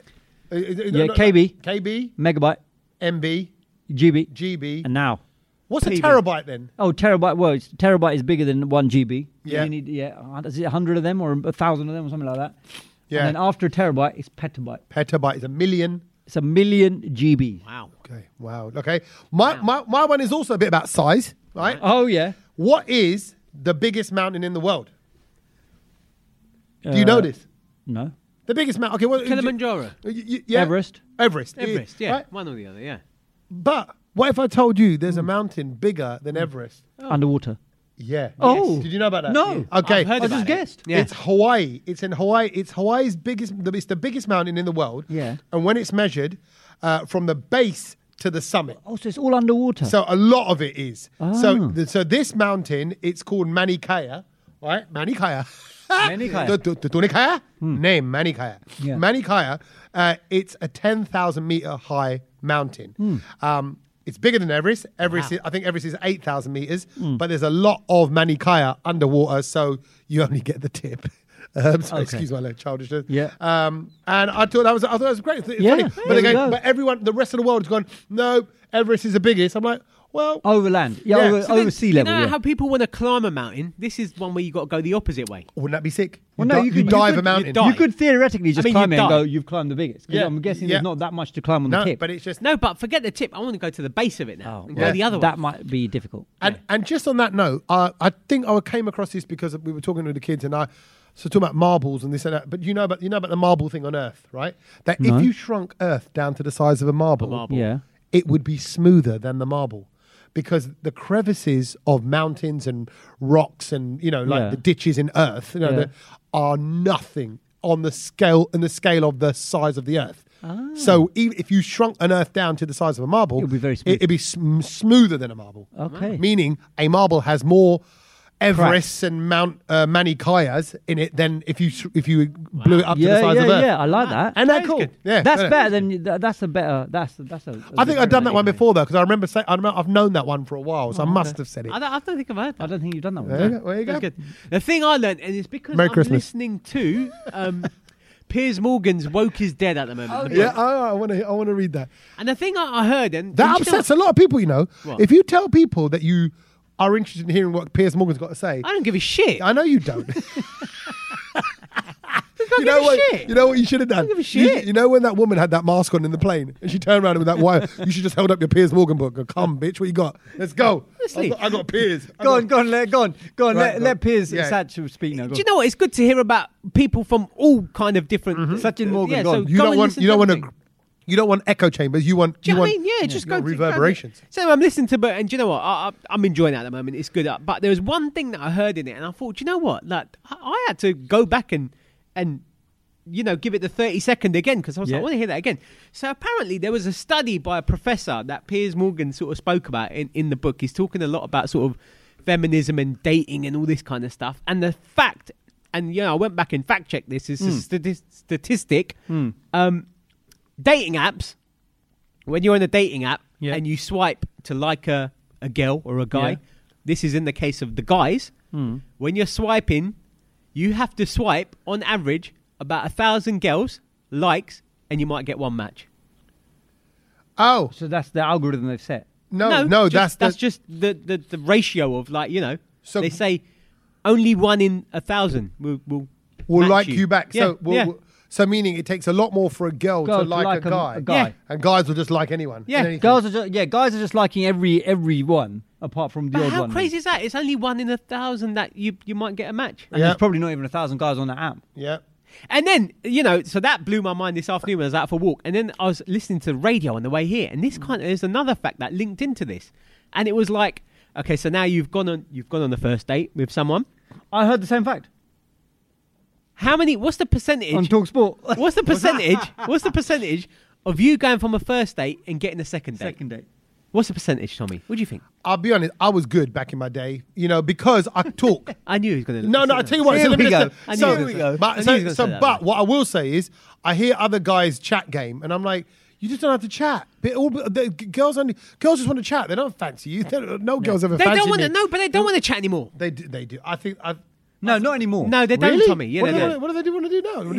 KB, megabyte, MB, GB, and now. What's a terabyte then? Oh, terabyte. Well, terabyte is bigger than 1 GB. Yeah. You need, is it 100 of them or 1,000 of them or something like that? Yeah. And then after a terabyte, it's petabyte. Petabyte is 1 million. It's 1 million GB. Wow. Okay. Wow. Okay. My one is also a bit about size, right? Oh, yeah. What is the biggest mountain in the world? Do you know this? No. The biggest mountain. Okay. Kilimanjaro. Everest. Everest, yeah. Right? One or the other, yeah. But what if I told you there's a mountain bigger than Everest? Underwater. Yeah. Oh. Yes. Did you know about that? No. Okay. I've heard I just guessed. Yeah. It's Hawaii. It's in Hawaii. It's Hawaii's biggest. It's the biggest mountain in the world. Yeah. And when it's measured from the base to the summit. Oh, so it's all underwater. So a lot of it is. Oh. So this mountain, it's called Manikaya, right? Manikaya. Manikaya. Name Manikaya. Yeah. Manikaya. It's a 10,000 meter high mountain. It's bigger than Everest. I think Everest is 8,000 meters, but there's a lot of Manikaya underwater, so you only get the tip. Excuse my childishness. Yeah. And I thought that was great. It's funny. But everyone, the rest of the world has gone, no, Everest is the biggest. I'm like, well, over land, over sea level. You know how people want to climb a mountain? This is one where you got to go the opposite way. Wouldn't that be sick? You could dive a mountain. You could theoretically just climb it and go, you've climbed the biggest. Yeah. I'm guessing there's not that much to climb on the tip. But it's just but forget the tip. I want to go to the base of it now and go the other way. That might be difficult. And just on that note, I think I came across this because we were talking to the kids and talking about marbles and this and that. But you know about the marble thing on Earth, right? That if you shrunk Earth down to the size of a marble, it would be smoother than the marble. Because the crevices of mountains and rocks and the ditches in Earth, are nothing on the scale of the size of the Earth. So even if you shrunk an Earth down to the size of a marble, it would be very smooth. It'd be smoother than a marble. Okay, meaning a marble has more Everests and Mount Manikayas in it than if you blew it up to the size of Earth. Yeah, I like that. And that's cool. Yeah, that's better than that's a better. That's a. I think I've done that one before though, because I remember I've known that one for a while, so I must have said it. I don't think I've heard that. I don't think you've done that one. There you go. Good. The thing I learned, and it's because Merry I'm Christmas. listening to Piers Morgan's "Woke is Dead" at the moment. I want to read that. And the thing I heard, and that upsets a lot of people. What? If you tell people that you are interested in hearing what Piers Morgan's got to say, I don't give a shit. I know you don't. You know what you should have done? I don't give a shit. You know when that woman had that mask on in the plane and she turned around with that wire, you should just held up your Piers Morgan book. Go, come, bitch, what you got? Let's go. I got Piers. Go on. Let Piers Satchel speak now. Do you know what? It's good to hear about people from all kind of different. Sachin Morgan. So you don't want echo chambers. You want just go reverberations. So I'm listening to, and do you know what? I'm enjoying that at the moment. It's good. But there was one thing that I heard in it, and I thought, do you know what? Like I had to go back and give it the 30-second again because I was like, I want to hear that again. So apparently there was a study by a professor that Piers Morgan sort of spoke about in the book. He's talking a lot about sort of feminism and dating and all this kind of stuff. And the fact, and I went back and fact checked this. It's a statistic. Dating apps, when you're in a dating app and you swipe to like a girl or a guy, this is in the case of the guys, when you're swiping, you have to swipe on average about 1,000 girls, likes, and you might get one match. Oh. So that's the algorithm they've set. No, that's just the ratio of So they say only 1 in 1,000 will like you back. Yeah, So meaning it takes a lot more for a girl to like a guy. Yeah. And guys will just like anyone. Yeah. Guys are just liking every one apart from the odd how one. How crazy is that? It's only 1 in 1,000 that you might get a match. And there's probably not even 1,000 guys on that app. Yeah. And then, so that blew my mind this afternoon when I was out for a walk. And then I was listening to the radio on the way here. And there's another fact that linked into this. And it was like, okay, so now you've gone on the first date with someone. I heard the same fact. What's the percentage? On TalkSport. What's the percentage? What's the percentage of you going from a first date and getting a second date? Second date. What's the percentage, Tommy? What do you think? I'll be honest, I was good back in my day, because I talk. I knew he was going to. No, I tell you what. Here we go. But what I will say is, I hear other guys chat game, and I'm like, you just don't have to chat. Girls just want to chat. They don't fancy you. Girls ever fancy me. But they don't want to chat anymore. They do. I think No, not anymore. No, they don't, really? Tommy. Yeah, what do they want to do now?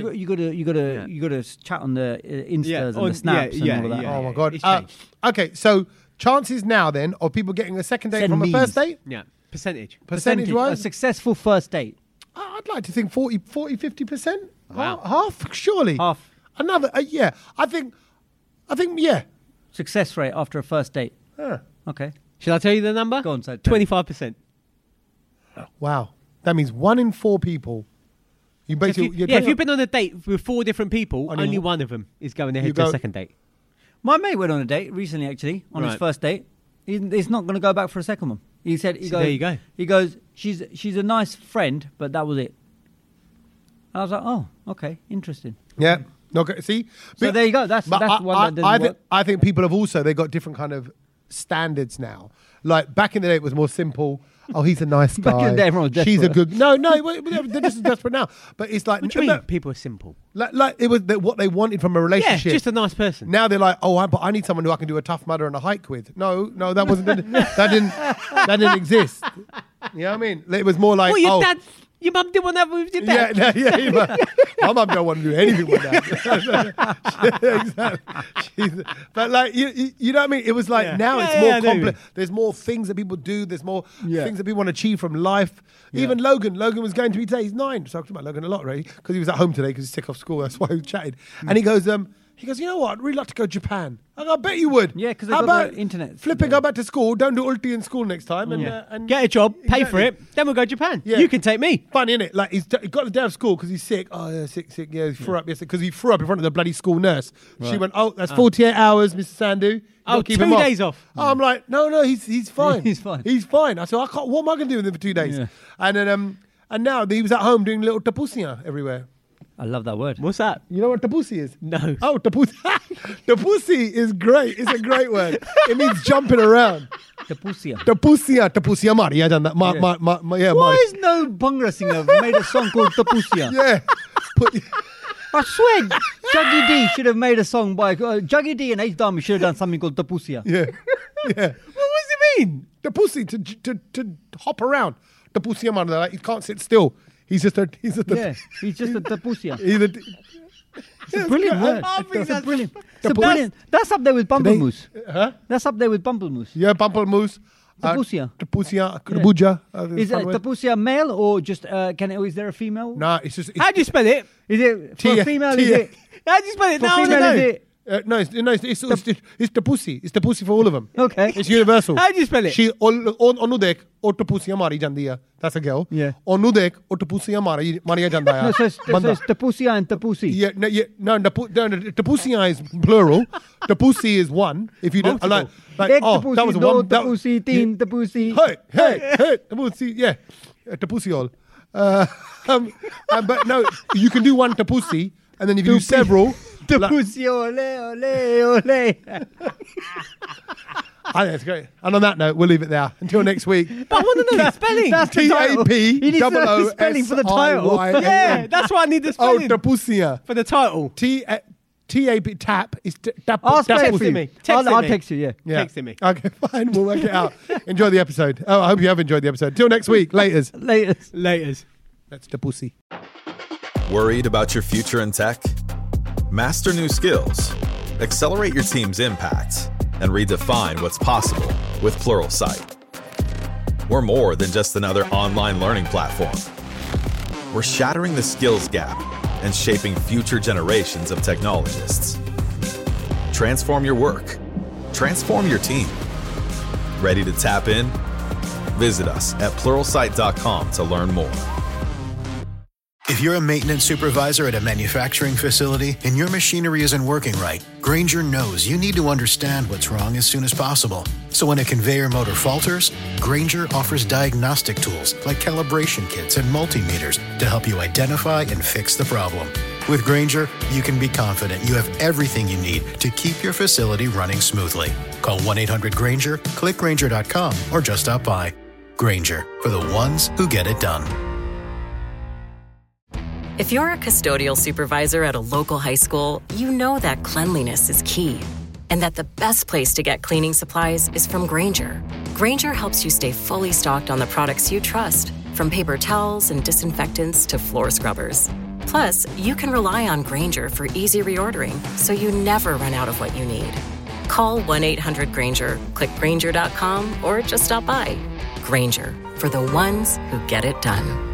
You got to chat on the Instas and the Snaps and all of that. Oh my God. Okay, so chances now then of people getting a second date from a first date? Yeah, percentage wise, a successful first date. I'd like to think 40, 50%. Wow. Half, surely. Half. Another, yeah. I think, yeah. Success rate after a first date. Yeah. Okay. Shall I tell you the number? Go on, say 25%. Wow. That means 1 in 4 people. You basically, if you've been on a date with 4 different people, only one of them is going ahead to a second date. My mate went on a date recently, actually, on his first date. He's not going to go back for a second one. He said, there you go. He goes, she's a nice friend, but that was it. And I was like, oh, okay, interesting. Yeah. Okay, see? So there you go. That's one that doesn't work. I think people have they got different kind of standards now. Like back in the day, it was more simple. Oh, he's a nice guy. Back in the day, everyone was desperate. She's a good... No, they're just desperate now. But it's like... What do you mean people are simple? Like it was what they wanted from a relationship. Yeah, just a nice person. Now they're like, but I need someone who I can do a Tough Mudder and a hike with. No, that wasn't... that didn't exist. You know what I mean? It was more like... Your mum didn't want to have with your dad. Yeah. My mum don't want to do anything with that. Exactly. But like, you know what I mean? It was like now it's more complex. There's more things that people do. There's more things that people want to achieve from life. Yeah. Even Logan was going to be today. He's 9. So I talked about Logan a lot, really, because he was at home today because he's sick off school. That's why we chatted. And he goes, you know what? I'd really like to go to Japan. I bet you would. Yeah, because they've got the internet. Flipping, go back to school. Don't do ulti in school next time. And get a job, pay for it. Then we'll go to Japan. Yeah. You can take me. Funny, innit? Like, he's got the day of school because he's sick. Oh, yeah, sick. Yeah, he threw up yesterday because he threw up in front of the bloody school nurse. Right. She went, that's 48 hours, Mr. Sandu. Keep 2 days off. Oh, I'm like, no, he's fine. He's fine. He's fine. I said, what am I going to do with him for 2 days? Yeah. And then, and now he was at home doing little tapusia everywhere. I love that word. What's that? You know what tapusi is? No. Oh, tapusi. Tapusi is great. It's a great word. It means jumping around. Tapusia Mari. I done that. Why is no Bhangra singer made a song called Tapusia? Yeah. I swear, Juggy D should have made a song by Juggy D and H Dami should have done something called Tapusia. Yeah. What does it mean? Tapusi to hop around. Tapusia Mari. Like, he can't sit still. He's just a tapusia. It's a brilliant word. It's brilliant. That's up there with Bumblemoose. That's up there with Bumblemoose. Yeah, Bumblemoose. Tapusia. Kabuja. Is tapusia male or just is there a female? No, it's just. How do you spell it? Is it for a female? Is it? How do you spell it? For female, is it? No, it's the pussy. It's the pussy for all of them. Okay. It's universal. How do you spell it? She onudek otopusia mari jandia. That's a girl. Yeah. Onudek otopusia mari jandaya. No, so it's tapusia and tapusi. Yeah, no, tapusia is plural. Tapusi is one. If you don't like that was one. Tapusi, teen, tapusi. Hey, tapusi. Yeah, tapusi all. But no, you can do one tapusi, and then if you do several. Tapusi, ole. I think it's great. And on that note, we'll leave it there. Until next week. But I want to know the spelling. That's the title. He needs the spelling for the title. Yeah, that's why I need the spelling. Oh, tapusia. For the title. T-A-P, tap is tap. I'll text me. I'll text you, yeah. Texting me. Okay, fine. We'll work it out. Enjoy the episode. Oh, I hope you have enjoyed the episode. Till next week. Laters. That's tapusi. Worried about your future in tech? Master new skills. accelerate your team's impact, and redefine what's possible with Pluralsight. We're more than just another online learning platform. We're shattering the skills gap and shaping future generations of technologists. Transform your work. Transform your team. Ready to tap in? Visit us at Pluralsight.com to learn more. If you're a maintenance supervisor at a manufacturing facility and your machinery isn't working right, Grainger knows you need to understand what's wrong as soon as possible. So when a conveyor motor falters, Grainger offers diagnostic tools like calibration kits and multimeters to help you identify and fix the problem. With Grainger, you can be confident you have everything you need to keep your facility running smoothly. Call 1-800-GRAINGER, click Grainger.com, or just stop by. Grainger, for the ones who get it done. If you're a custodial supervisor at a local high school, you know that cleanliness is key, and that the best place to get cleaning supplies is from Grainger. Grainger helps you stay fully stocked on the products you trust, from paper towels and disinfectants to floor scrubbers. Plus, you can rely on Grainger for easy reordering, so you never run out of what you need. Call 1-800-GRAINGER, click Grainger.com, or just stop by. Grainger, for the ones who get it done.